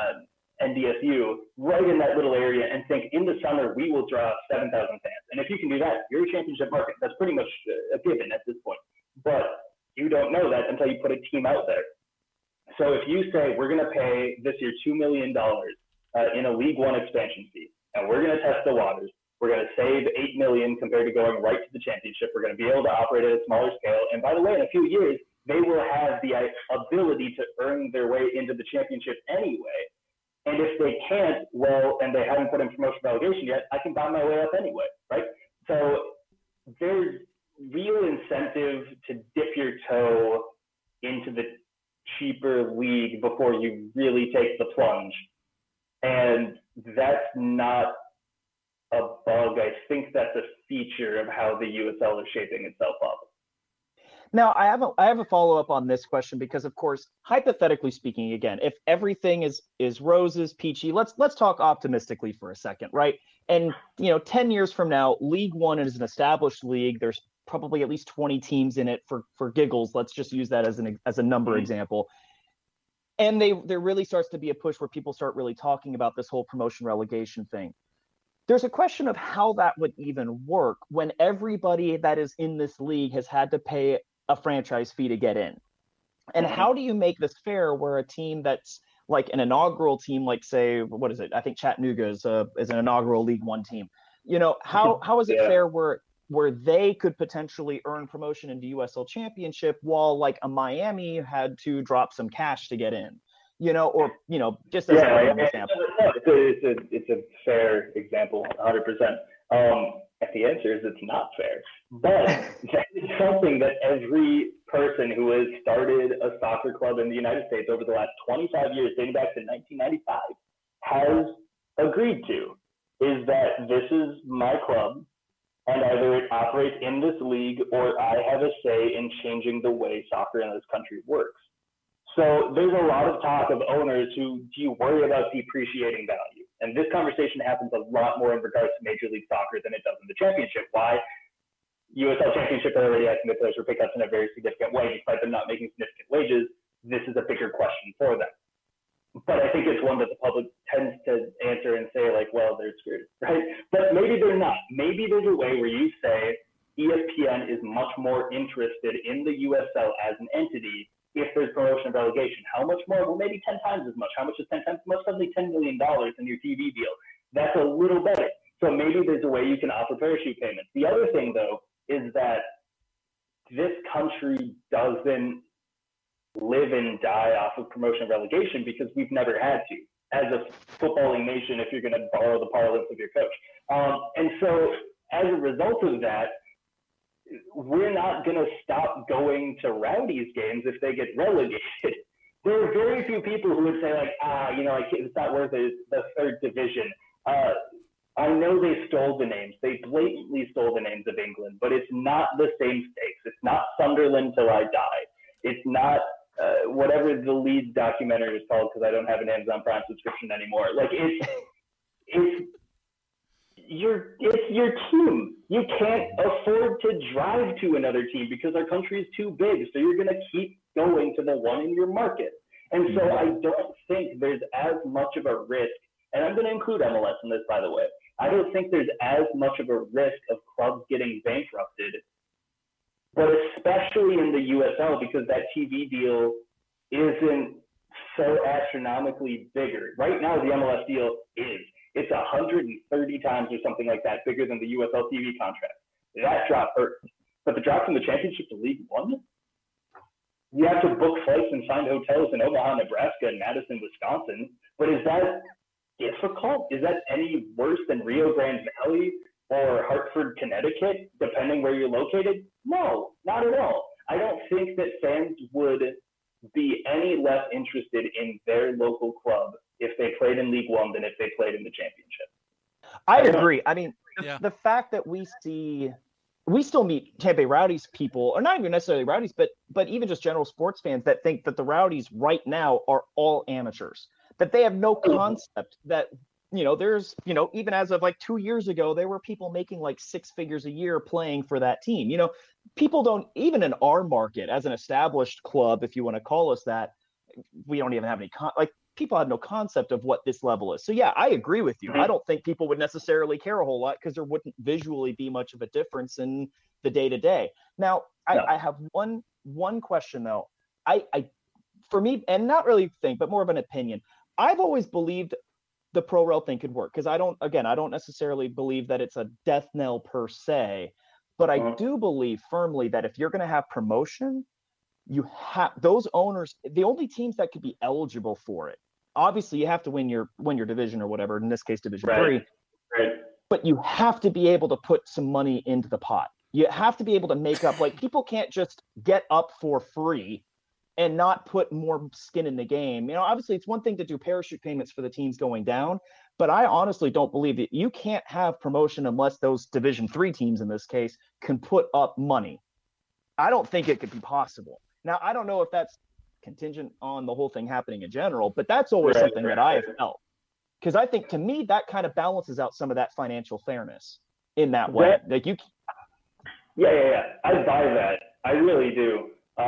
NDSU right in that little area, and think in the summer we will draw 7,000 fans. And if you can do that, you're a championship market. That's pretty much a given at this point. But you don't know that until you put a team out there. So if you say we're going to pay this year $2 million in a League One expansion fee, and we're going to test the waters, we're going to save $8 million compared to going right to the championship. We're going to be able to operate at a smaller scale. And by the way, in a few years, they will have the ability to earn their way into the championship anyway. And if they can't, well, and they haven't put in promotion relegation yet, I can buy my way up anyway, right? So there's real incentive to dip your toe into the cheaper league before you really take the plunge. And that's not a bug. I think that's a feature of how the USL is shaping itself up. Now, I have a follow-up on this question because, of course, hypothetically speaking, again, if everything is roses, peachy, let's talk optimistically for a second, right? And 10 years from now, League One is an established league. There's probably at least 20 teams in it for giggles. Let's just use that as a number example. And there really starts to be a push where people start really talking about this whole promotion relegation thing. There's a question of how that would even work when everybody that is in this league has had to pay a franchise fee to get in. And how do you make this fair where a team that's like an inaugural team, like say, what is it? I think Chattanooga is an inaugural League One team. How is it fair where they could potentially earn promotion into USL Championship while like a Miami had to drop some cash to get in? Just as an example. It's a fair example, 100%. The answer is it's not fair. But that is something that every person who has started a soccer club in the United States over the last 25 years, dating back to 1995, has agreed to, is that this is my club, and either it operates in this league or I have a say in changing the way soccer in this country works. So there's a lot of talk of owners who do you worry about depreciating value. And this conversation happens a lot more in regards to Major League Soccer than it does in the championship. Why? USL Championship are already asking the players for pickups in a very significant way, despite them not making significant wages. This is a bigger question for them. But I think it's one that the public tends to answer and say, like, well, they're screwed, right? But maybe they're not. Maybe there's a way where you say ESPN is much more interested in the USL as an entity if there's promotion and relegation. How much more? Well, maybe 10 times as much. How much is 10 times as much? Suddenly $10 million in your TV deal. That's a little better. So maybe there's a way you can offer parachute payments. The other thing, though, is that this country doesn't live and die off of promotion and relegation because we've never had to. As a footballing nation, if you're going to borrow the parlance of your coach. And so as a result of that, we're not going to stop going to Rowdies games if they get relegated. There are very few people who would say, like, it's not worth it. It's the third division. I know they stole the names. They blatantly stole the names of England, but it's not the same stakes. It's not Sunderland till I die. It's not whatever the Leeds documentary is called, because I don't have an Amazon Prime subscription anymore. Like, it's your team. You can't afford to drive to another team because our country is too big. So you're going to keep going to the one in your market. And so I don't think there's as much of a risk, and I'm going to include MLS in this, by the way. I don't think there's as much of a risk of clubs getting bankrupted, but especially in the USL because that TV deal isn't so astronomically bigger. Right now, the MLS deal is. It's 130 times or something like that bigger than the USL TV contract. That drop hurt. But the drop from the championship to League One, you have to book flights and find hotels in Omaha, Nebraska, and Madison, Wisconsin. But is that difficult? Is that any worse than Rio Grande Valley or Hartford, Connecticut, depending where you're located? No, not at all. I don't think that fans would be any less interested in their local club if they played in League One than if they played in the championship. I agree. I mean, Yeah. the fact that we still meet Tampa Bay Rowdies people, or not even necessarily Rowdies, but even just general sports fans that think that the Rowdies right now are all amateurs, that they have no concept that, there's, even as of like 2 years ago, there were people making like 6 figures a year playing for that team. People don't, even in our market as an established club, if you want to call us that, we don't even have any, people have no concept of what this level is. So yeah, I agree with you. I don't think people would necessarily care a whole lot because there wouldn't visually be much of a difference in the day to day. Now, I have one question though. I for me, and not really think, but more of an opinion. I've always believed the pro rel thing could work because I don't necessarily believe that it's a death knell per se, but I do believe firmly that if you're going to have promotion, you have those owners, the only teams that could be eligible for it. Obviously, you have to win your division or whatever. In this case, Division 3. Right. But you have to be able to put some money into the pot. You have to be able to make up. Like, people can't just get up for free and not put more skin in the game. Obviously, it's one thing to do parachute payments for the teams going down, but I honestly don't believe that you can't have promotion unless those Division 3 teams in this case can put up money. I don't think it could be possible. Now, I don't know if that's contingent on the whole thing happening in general, but that's always something that I have felt. Because I think, to me, that kind of balances out some of that financial fairness in that way. Like you. Yeah. I buy that. I really do.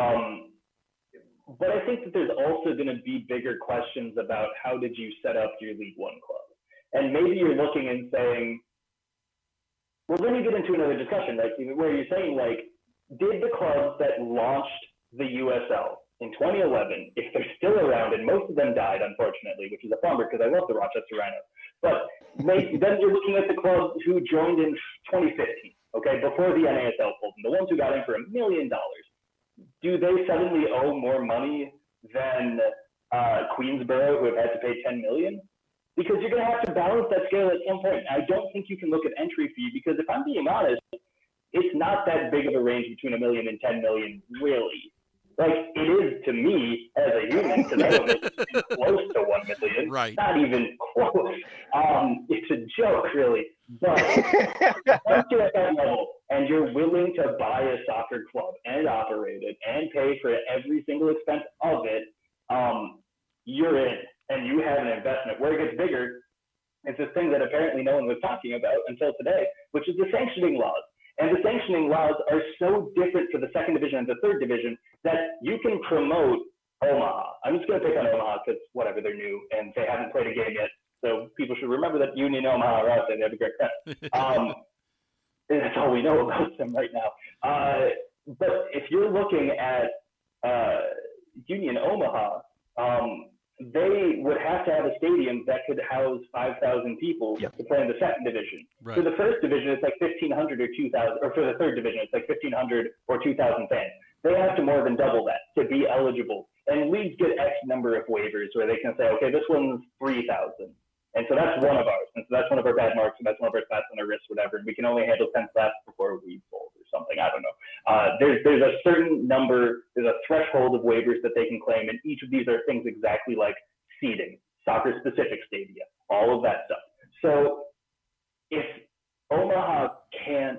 But I think that there's also going to be bigger questions about how did you set up your League One club? And maybe you're looking and saying, well, then you get into another discussion, like where you're saying, like, did the clubs that launched the USL in 2011, if they're still around, and most of them died, unfortunately, which is a bummer because I love the Rochester Rhinos, but then you're looking at the clubs who joined in 2015, okay, before the NASL pulled them, the ones who got in for $1 million. Do they suddenly owe more money than Queensborough, who have had to pay $10 million? Because you're going to have to balance that scale at some point. I don't think you can look at entry fee because, if I'm being honest, it's not that big of a range between $1 million and $10 million, really. Like, it is to me as a human, because I don't think it's close to $1 million. Right. Not even close. It's a joke, really. But once you're at that level and you're willing to buy a soccer club and operate it and pay for every single expense of it, you're in and you have an investment. Where it gets bigger is this thing that apparently no one was talking about until today, which is the sanctioning laws. And the sanctioning laws are so different for the second division and the third division that you can promote Omaha. I'm just going to pick on Omaha because, whatever, they're new and they haven't played a game yet. So people should remember that Union Omaha are out there. They have a great crowd. That's all we know about them right now. But if you're looking at Union Omaha, they would have to have a stadium that could house 5,000 people to play in the second division. Right. For the first division, it's like 1,500 or 2,000, or for the third division, it's like 1,500 or 2,000 fans. They have to more than double that to be eligible. And leagues get X number of waivers where they can say, okay, this one's 3,000. And so that's one of ours. And so that's one of our bad marks, and that's one of our spots on our wrist, whatever. And we can only handle 10 slaps before we fold or something. I don't know. There's a certain number, there's a threshold of waivers that they can claim. And each of these are things exactly like seating, soccer-specific stadia, all of that stuff. So if Omaha can't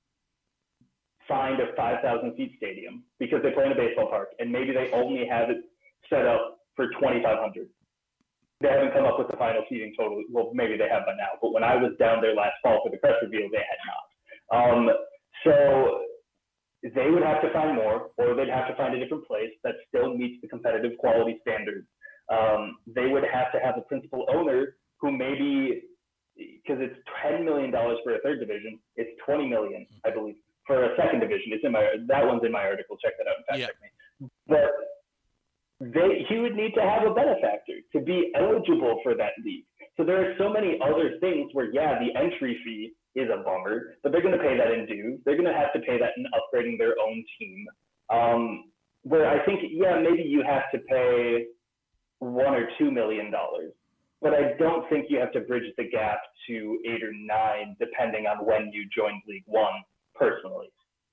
find a 5,000-seat stadium because they play in a baseball park, and maybe they only have it set up for 2,500, they haven't come up with the final seating total. Well, maybe they have by now, but when I was down there last fall for the press reveal, they had not. So they would have to find more, or they'd have to find a different place that still meets the competitive quality standards. They would have to have a principal owner who maybe, because it's $10 million for a third division, it's $20 million, I believe, for a second division. That one's in my article. Check that out and fact check me. But he would need to have a benefactor to be eligible for that league. So there are so many other things where, the entry fee is a bummer, but they're going to pay that in dues. They're going to have to pay that in upgrading their own team. Where I think, maybe you have to pay $1 or $2 million but I don't think you have to bridge the gap to 8 or 9, depending on when you joined League One, personally.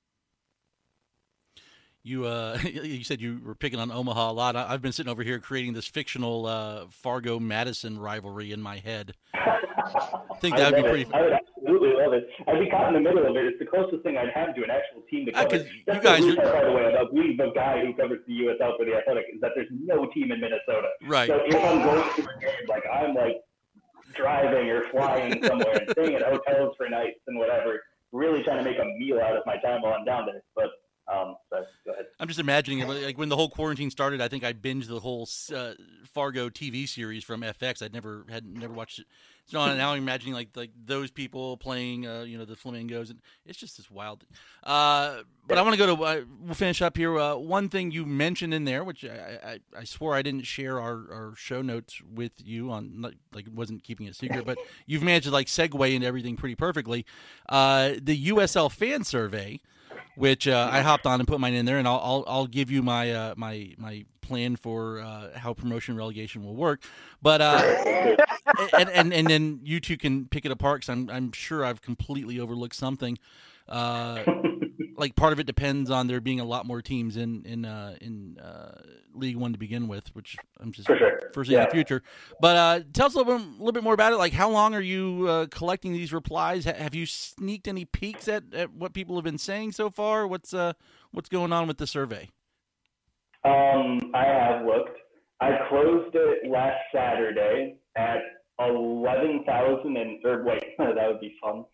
You you said you were picking on Omaha a lot. I've been sitting over here creating this fictional Fargo-Madison rivalry in my head. I think that would be pretty. I would absolutely love it. I'd be caught in the middle of it. It's the closest thing I'd have to an actual team to cover. That's the weird part, by the way, about being the guy who covers the USL for the Athletic, is that there's no team in Minnesota. Right. So if I'm going to a game, I'm driving or flying somewhere and staying at hotels for nights and whatever, really trying to make a meal out of my time while I'm down there. But go ahead. I'm just imagining when the whole quarantine started. I think I binged the whole Fargo TV series from FX. Had never watched it. So now I'm imagining those people playing, the Flamingos, and it's just this wild. But I want to go to. We'll finish up here. One thing you mentioned in there, which I swore I didn't share our show notes with you on, wasn't keeping it a secret, but you've managed to segue into everything pretty perfectly. The USL fan survey, which I hopped on and put mine in there, and I'll give you my my plan for how promotion and relegation will work. But and then you two can pick it apart, because I'm sure I've completely overlooked something. Part of it depends on there being a lot more teams in League One to begin with, which I'm just foreseeing in the future. But tell us a little bit more about it. How long are you collecting these replies? Have you sneaked any peeks at what people have been saying so far? What's going on with the survey? I have looked. I closed it last Saturday at 11,000 that would be fun.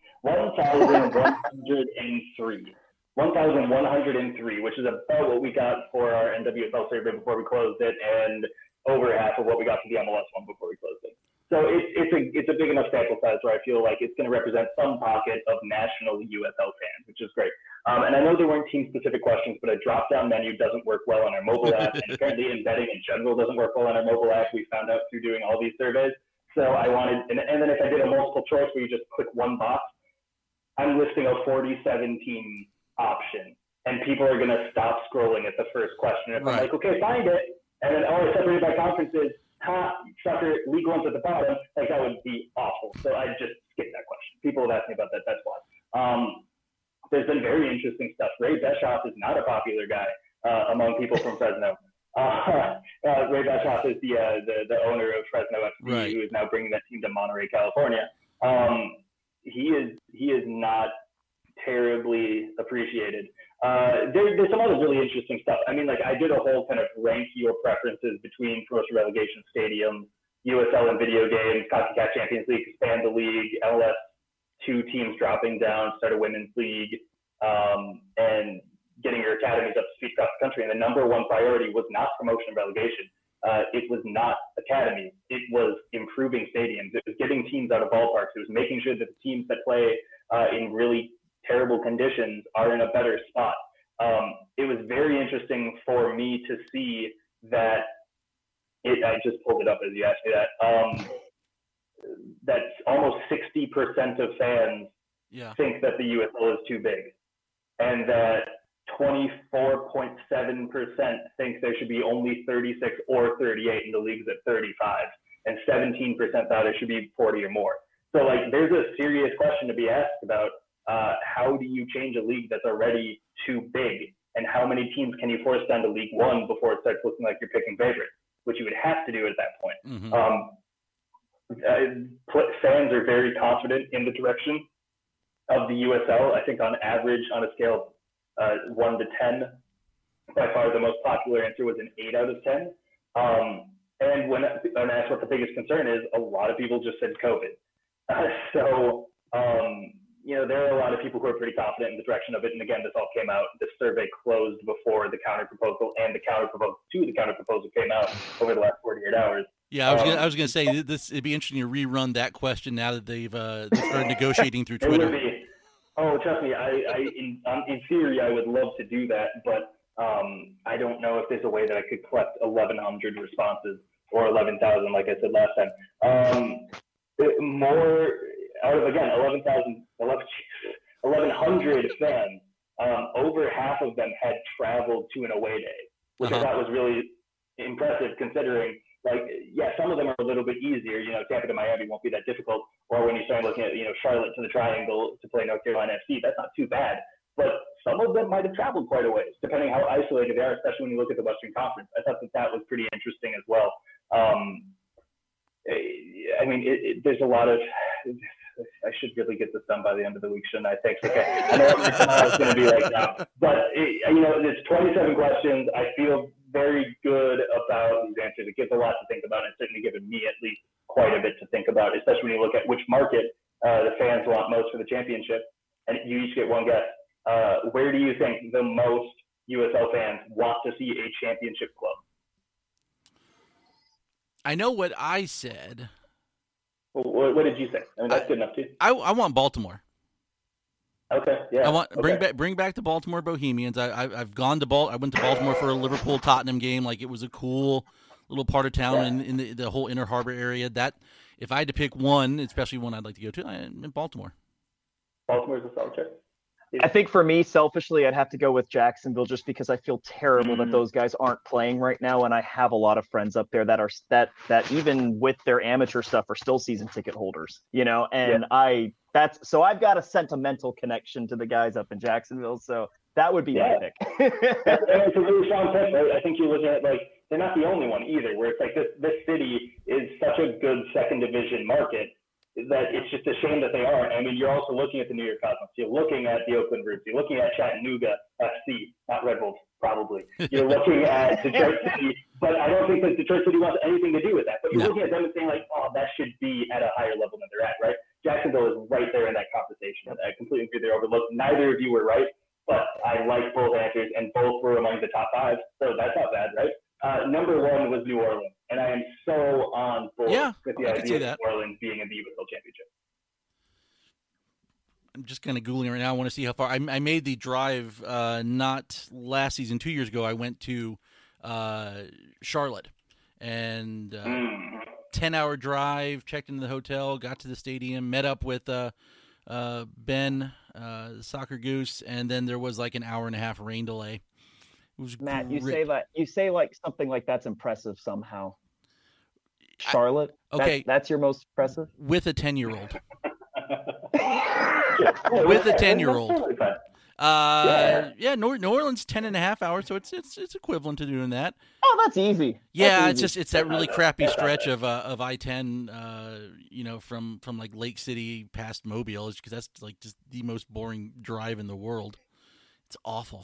1,103. 1,103, which is about what we got for our NWSL survey before we closed it, and over half of what we got for the MLS one before we closed it. So it's a big enough sample size where I feel like it's going to represent some pocket of national USL fans, which is great. And I know there weren't team-specific questions, but a drop-down menu doesn't work well on our mobile app, and apparently embedding in general doesn't work well on our mobile app. We found out through doing all these surveys. So I wanted, and then if I did a multiple choice where you just click one box, I'm listing a 47-team option, and people are going to stop scrolling at the first question. If I'm like, okay, find it, and then, it's separated by conferences, sucker, League One's at the bottom, that would be awful. So I just skipped that question. People have asked me about that. That's why. There's been very interesting stuff. Ray Beschoff is not a popular guy among people from Fresno. Ray Beschoff is the owner of Fresno FC, who is now bringing that team to Monterey, California. He is not terribly appreciated. There's some other really interesting stuff. I did a whole kind of rank your preferences between promotion, relegation, stadium, USL and video games, CONCACAF Champions League, expand the league, MLS, 2 teams dropping down, start a women's league, and getting your academies up to speed across the country. And the number one priority was not promotion and relegation. It was not academies. It was improving stadiums. It was getting teams out of ballparks. It was making sure that the teams that play in really terrible conditions are in a better spot. It was very interesting for me to see that I just pulled it up as you asked me that. That's almost 60% of fans think that the USL is too big, and that 24.7% think there should be only 36 or 38 in the leagues at 35, and 17% thought there should be 40 or more. So there's a serious question to be asked about how do you change a league that's already too big, and how many teams can you force down to League One before it starts looking like you're picking favorites, which you would have to do at that point. Mm-hmm. Fans are very confident in the direction of the USL. I think on average, on a scale of 1 to 10, by far the most popular answer was an 8 out of 10. And when asked what the biggest concern is, a lot of people just said COVID. There are a lot of people who are pretty confident in the direction of it. And again, this all came out, the survey closed before the counter proposal and the counter proposal to the counter proposal came out over the last 48 hours. Yeah, I was going to say it'd be interesting to rerun that question now that they've started negotiating through Twitter. It would be. Oh, trust me, in theory, I would love to do that, but I don't know if there's a way that I could collect 1,100 responses or 11,000, like I said last time. More out of, again, 1,100 fans, over half of them had traveled to an away day, which I thought was really impressive, considering some of them are a little bit easier. Tampa to Miami won't be that difficult. Or when you start looking at, Charlotte to the Triangle to play North Carolina FC, that's not too bad. But some of them might have traveled quite a ways, depending how isolated they are, especially when you look at the Western Conference. I thought that was pretty interesting as well. There's a lot of – I should really get this done by the end of the week, shouldn't I? Thanks. Okay. I know it's going to be like that. But, it's 27 questions. I feel very good about these answers. It gives a lot to think about, and it's certainly given me at least quite a bit to think about, especially when you look at which market the fans want most for the championship. And you each get one guess. Where do you think the most USL fans want to see a championship club? I know what I said. Well, what did you say? That's good enough too. I want Baltimore. Okay, yeah. I want bring back the Baltimore Bohemians. I've gone to I went to Baltimore for a Liverpool Tottenham game. Like, it was a cool little part of town in the whole Inner Harbor area. That, if I had to pick one, especially one I'd like to go to, I'm in Baltimore. Baltimore's a solid choice. I think for me, selfishly, I'd have to go with Jacksonville, just because I feel terrible that those guys aren't playing right now, and I have a lot of friends up there that are that even with their amateur stuff are still season ticket holders, and so I've got a sentimental connection to the guys up in Jacksonville, so that would be my pick. It's a really strong pick. I think you're looking at, they're not the only one either, where it's like this city is such a good second division market that it's just a shame that they aren't. You're also looking at the New York Cosmos. You're looking at the Oakland Roots. You're looking at Chattanooga FC, not Red Bulls, probably. You're looking at Detroit City, but I don't think that Detroit City wants anything to do with that. But you're looking at them and saying, that should be at a higher level than they're at, right? Jacksonville is right there in that conversation. I completely agree they're overlooked. Neither of you were right, but I like both answers, and both were among the top 5, so that's not bad, right? Number 1 was New Orleans, and I am so on board with the idea of New Orleans being in the USL Championship. I'm just kind of Googling right now. I want to see how far. I made the drive not last season, 2 years ago. I went to Charlotte, and 10-hour drive, checked into the hotel, got to the stadium, met up with Ben, the soccer goose, and then there was like an hour and a half rain delay. Matt, you say something like that's impressive somehow. Charlotte? Okay. That's your most impressive? With a 10-year-old. With a 10-year-old. New Orleans 10.5 hours, so it's equivalent to doing that. Oh, that's easy. Yeah, it's that really crappy stretch of I-10, from like Lake City past Mobile, because that's like just the most boring drive in the world. It's awful.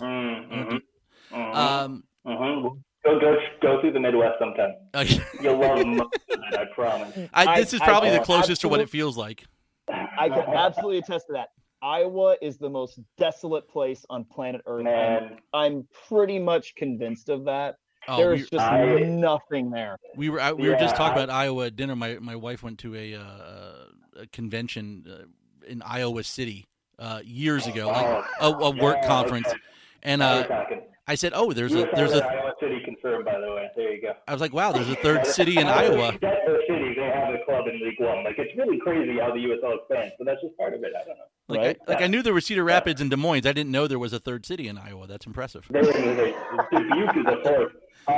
Go through the Midwest sometime. You'll love most of it, I promise. This is probably the closest to what it feels like. I can absolutely attest to that. Iowa is the most desolate place on planet Earth. Man. I'm pretty much convinced of that. There's just nothing there. We were just talking about Iowa at dinner. My wife went to a convention in Iowa City years ago, a work conference, and I said, there's a Iowa City confirmed, by the way. There you go. I was like, wow, there's a third city in Iowa. That's the city. They have a club in League One. It's really crazy how the USL expands, but that's just part of it. I don't know. I knew there was Cedar Rapids and Des Moines. I didn't know there was a third city in Iowa. That's impressive. Dubuque is a fourth.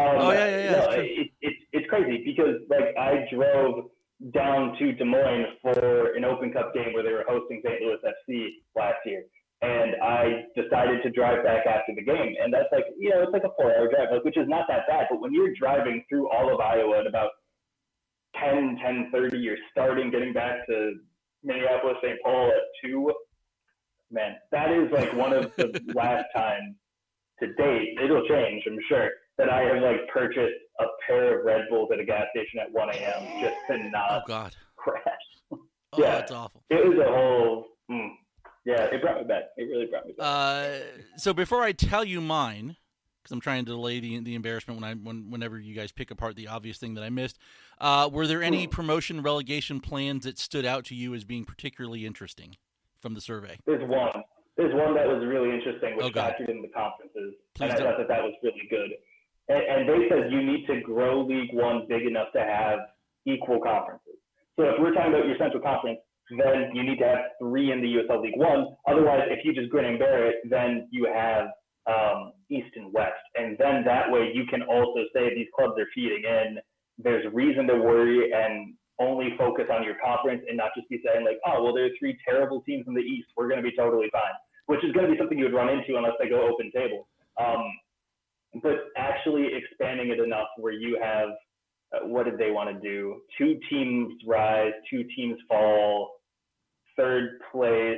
It's crazy because I drove down to Des Moines for an Open Cup game where they were hosting St. Louis FC last year. And I decided to drive back after the game. And that's it's like a 4-hour drive, which is not that bad. But when you're driving through all of Iowa at about 10:30, you're getting back to Minneapolis, St. Paul at 2. Man, that is one of the last times to date, it'll change, I'm sure, that I have purchased a pair of Red Bulls at a gas station at 1 a.m. just to not crash. That's awful. It was a whole... Yeah, it brought me back. It really brought me back. So before I tell you mine, because I'm trying to delay the embarrassment whenever you guys pick apart the obvious thing that I missed, were there any promotion relegation plans that stood out to you as being particularly interesting from the survey? There's one. There's one that was really interesting, which factored in the conferences, and I thought that was really good. And they said you need to grow League One big enough to have equal conferences. So if we're talking about your Central Conference, then you need to have 3 in the USL League One. Otherwise, if you just grin and bear it, then you have East and West. And then that way you can also say these clubs are feeding in there's reason to worry and only focus on your conference and not just be saying like, oh, well, there are 3 terrible teams in the East. We're going to be totally fine, which is going to be something you would run into unless they go open table. But actually expanding it enough where you have, what did they want to do? 2 teams rise, 2 teams fall, 3rd place.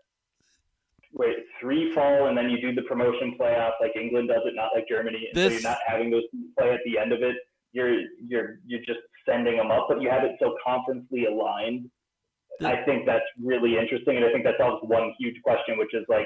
3 fall, and then you do the promotion playoff like England does it, not like Germany. And so you're not having those teams play at the end of it. You're just sending them up, but you have it so conference-ly aligned. I think that's really interesting, and I think that solves one huge question, which is like,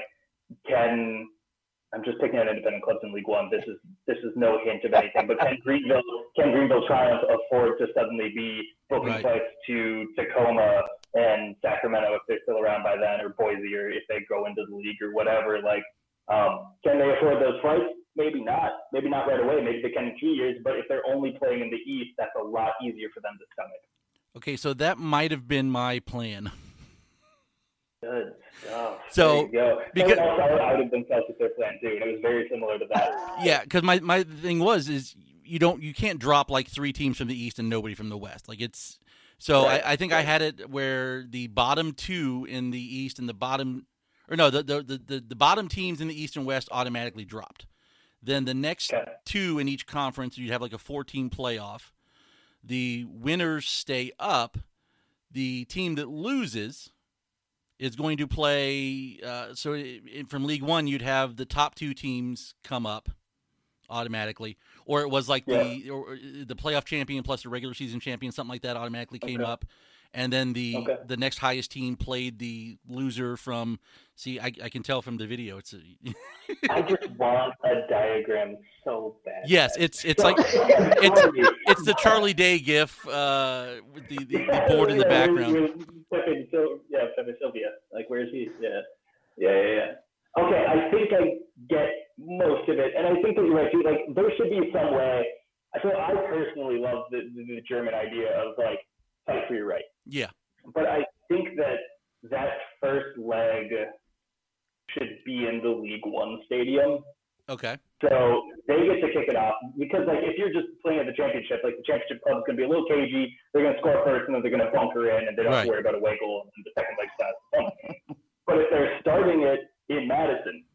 I'm just picking out independent clubs in League One. This is no hint of anything, but can Greenville Triumph afford to suddenly be booking flights to Tacoma and Sacramento if they're still around by then, or Boise, or if they go into the league or whatever? Like, can they afford those flights? Maybe not. Maybe not right away. Maybe they can in 2 years. But if they're only playing in the East, that's a lot easier for them to stomach. Okay, so that might have been my plan. Good stuff. So, there you go. because I would have been close with their plan too, and it was very similar to that. Yeah, because my thing is you can't drop like 3 teams from the East and nobody from the West. Like it's so right. I think I had it where the bottom 2 in the East and the bottom the bottom teams in the East and West automatically dropped. Then the next 2 in each conference, you'd have like a 4-team playoff. The winners stay up. The team that loses is going to play. From League One, you'd have the top 2 teams come up automatically, or it was like the playoff champion plus the regular season champion, something like that, automatically came up, and then the next highest team played the loser from. See, I can tell from the video. I just want a diagram so bad. Yes, it's like it's the Charlie Day gif with the board in the background. Pepe Sylvia. Like, where is he? Yeah. Okay, I think I get most of it, and I think that you're right too. Like, there should be some way. So I personally love the German idea of like fight for your right. Yeah. But I think that first leg should be in the League One stadium. Okay. So they get to kick it off because, like, if you're just playing at the championship, like the championship club is going to be a little cagey. They're going to score first, and then they're going to bunker in, and they don't have to worry about a away goal and the second leg stats. But if they're starting it in Madison,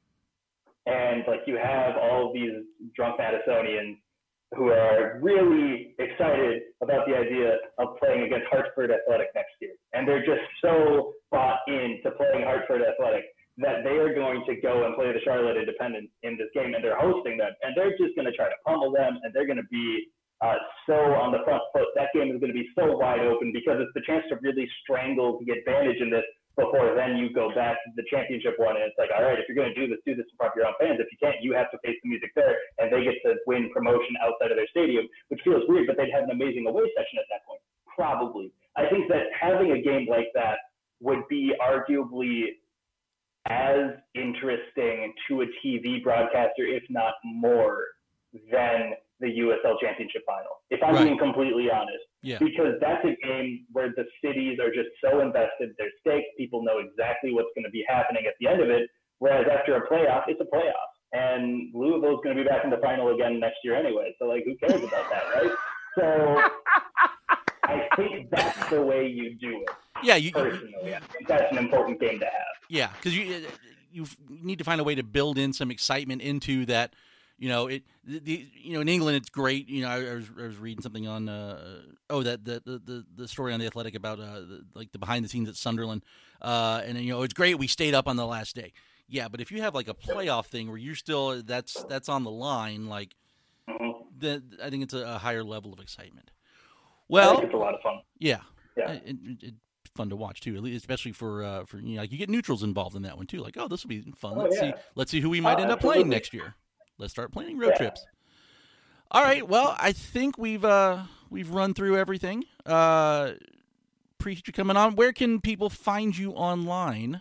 and like you have all of these drunk Madisonians who are really excited about the idea of playing against Hartford Athletic next year, and they're just so bought into playing Hartford Athletic that they are going to go and play the Charlotte Independent in this game, and they're hosting them, and they're just going to try to pummel them, and they're going to be so on the front foot. That game is going to be so wide open because it's the chance to really strangle the advantage in this before then you go back to the championship one, and it's like, all right, if you're going to do this in front of your own fans. If you can't, you have to face the music there, and they get to win promotion outside of their stadium, which feels weird, but they'd have an amazing away session at that point, probably. I think that having a game like that would be arguably as interesting to a TV broadcaster, if not more, than the USL Championship Final, if I'm being completely honest. Yeah. Because that's a game where the cities are just so invested, there's stakes, people know exactly what's going to be happening at the end of it, whereas after a playoff, it's a playoff. And Louisville's going to be back in the final again next year anyway, so, like, who cares about that, right? So I think that's the way you do it. Yeah, personally, I think that's an important game to have. Yeah, because you need to find a way to build in some excitement into that. You know, in England it's great. You know, I was reading something on the story on The Athletic about the behind the scenes at Sunderland, and it's great. We stayed up on the last day. Yeah, but if you have like a playoff thing where you're still that's on the line, like, I think it's a higher level of excitement. Well, I think it's a lot of fun. Yeah. It's fun to watch too, especially for like you get neutrals involved in that one too. Like, oh, this will be fun. Let's see who we might end up playing next year. Let's start planning road trips. All right. Well, I think we've run through everything. Appreciate you coming on. Where can people find you online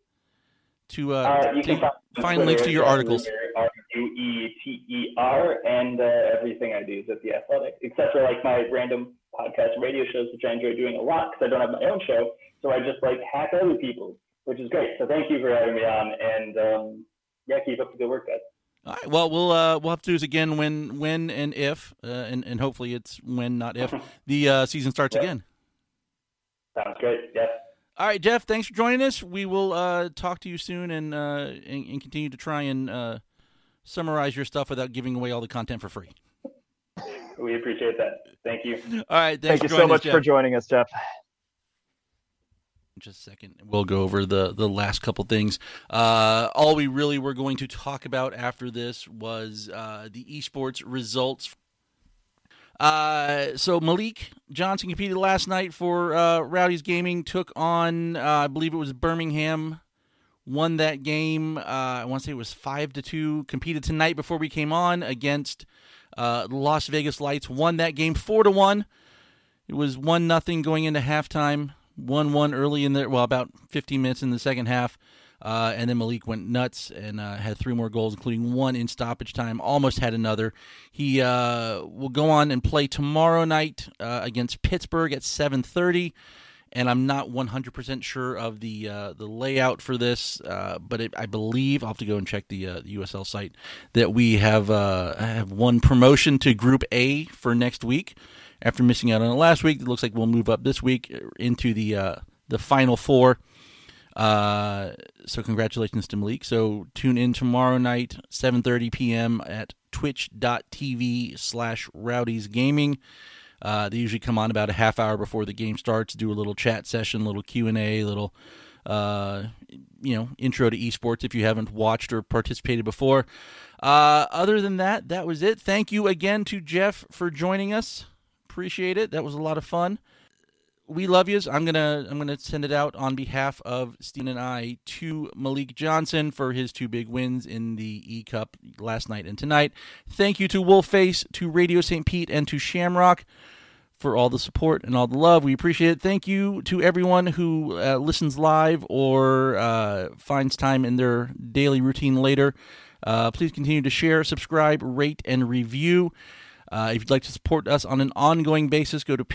to find links to your articles? RUETER, and everything I do is at The Athletic, except for like my random podcast and radio shows, which I enjoy doing a lot because I don't have my own show. So I just like hack other people, which is great. So thank you for having me on, and keep up the good work, guys. All right. Well, we'll have to do this again when and if, and hopefully it's when, not if, the season starts again. Sounds great. Yeah. All right, Jeff. Thanks for joining us. We will talk to you soon and continue to try and summarize your stuff without giving away all the content for free. We appreciate that. Thank you. All right. Thank you so much for joining us, Jeff. Just a second. We'll go over the last couple things. All we really were going to talk about after this was the esports results. So Malik Johnson competed last night for Rowdy's Gaming, took on, I believe it was Birmingham, won that game. I want to say it was 5-2. Competed tonight before we came on against Las Vegas Lights, won that game 4-1. It was 1-0 going into halftime. 1-1 early in there, about 15 minutes in the second half, and then Malik went nuts and had 3 more goals, including 1 in stoppage time, almost had another. He will go on and play tomorrow night against Pittsburgh at 7:30, and I'm not 100% sure of the layout for this, but I believe, I'll have to go and check the USL site, that we have one promotion to Group A for next week. After missing out on it last week, it looks like we'll move up this week into the Final Four. So congratulations to Malik. So tune in tomorrow night, 7:30 p.m. at twitch.tv/rowdiesgaming. They usually come on about a half hour before the game starts, do a little chat session, little Q&A, little intro to esports if you haven't watched or participated before. Other than that, that was it. Thank you again to Jeff for joining us. Appreciate it. That was a lot of fun. We love yous. I'm gonna send it out on behalf of Steven and I to Malik Johnson for his 2 big wins in the E-Cup last night and tonight. Thank you to Wolfface, to Radio St. Pete, and to Shamrock for all the support and all the love. We appreciate it. Thank you to everyone who listens live or finds time in their daily routine later. Please continue to share, subscribe, rate, and review. If you'd like to support us on an ongoing basis, go to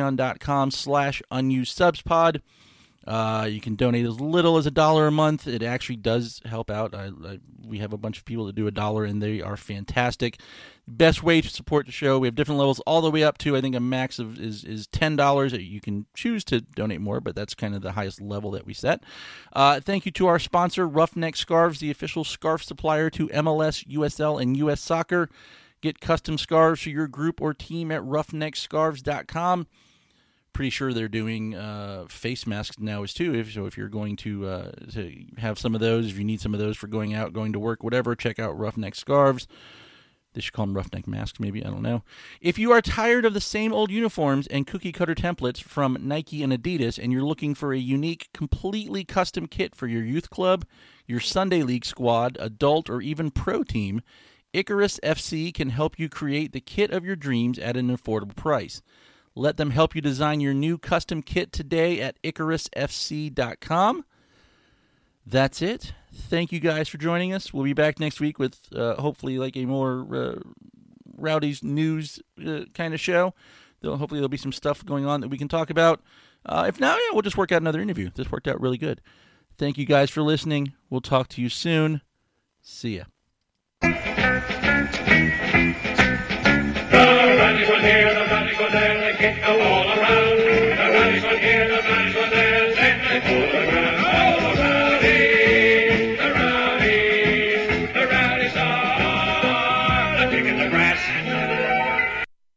patreon.com/unusedsubspod. You can donate as little as $1 a month. It actually does help out. We have a bunch of people that do $1, and they are fantastic. Best way to support the show. We have different levels all the way up to, I think, a max of is $10. You can choose to donate more, but that's kind of the highest level that we set. Thank you to our sponsor, Roughneck Scarves, the official scarf supplier to MLS, USL, and US Soccer. Get custom scarves for your group or team at roughneckscarves.com. Pretty sure they're doing face masks now too. So if you're going to have some of those, if you need some of those for going out, going to work, whatever, check out Roughneck Scarves. They should call them Roughneck Masks, maybe. I don't know. If you are tired of the same old uniforms and cookie-cutter templates from Nike and Adidas, and you're looking for a unique, completely custom kit for your youth club, your Sunday League squad, adult, or even pro team, Icarus FC can help you create the kit of your dreams at an affordable price. Let them help you design your new custom kit today at IcarusFC.com. That's it. Thank you guys for joining us. We'll be back next week with hopefully like a more Rowdy's news kind of show. Hopefully there'll be some stuff going on that we can talk about. If not, we'll just work out another interview. This worked out really good. Thank you guys for listening. We'll talk to you soon. See ya.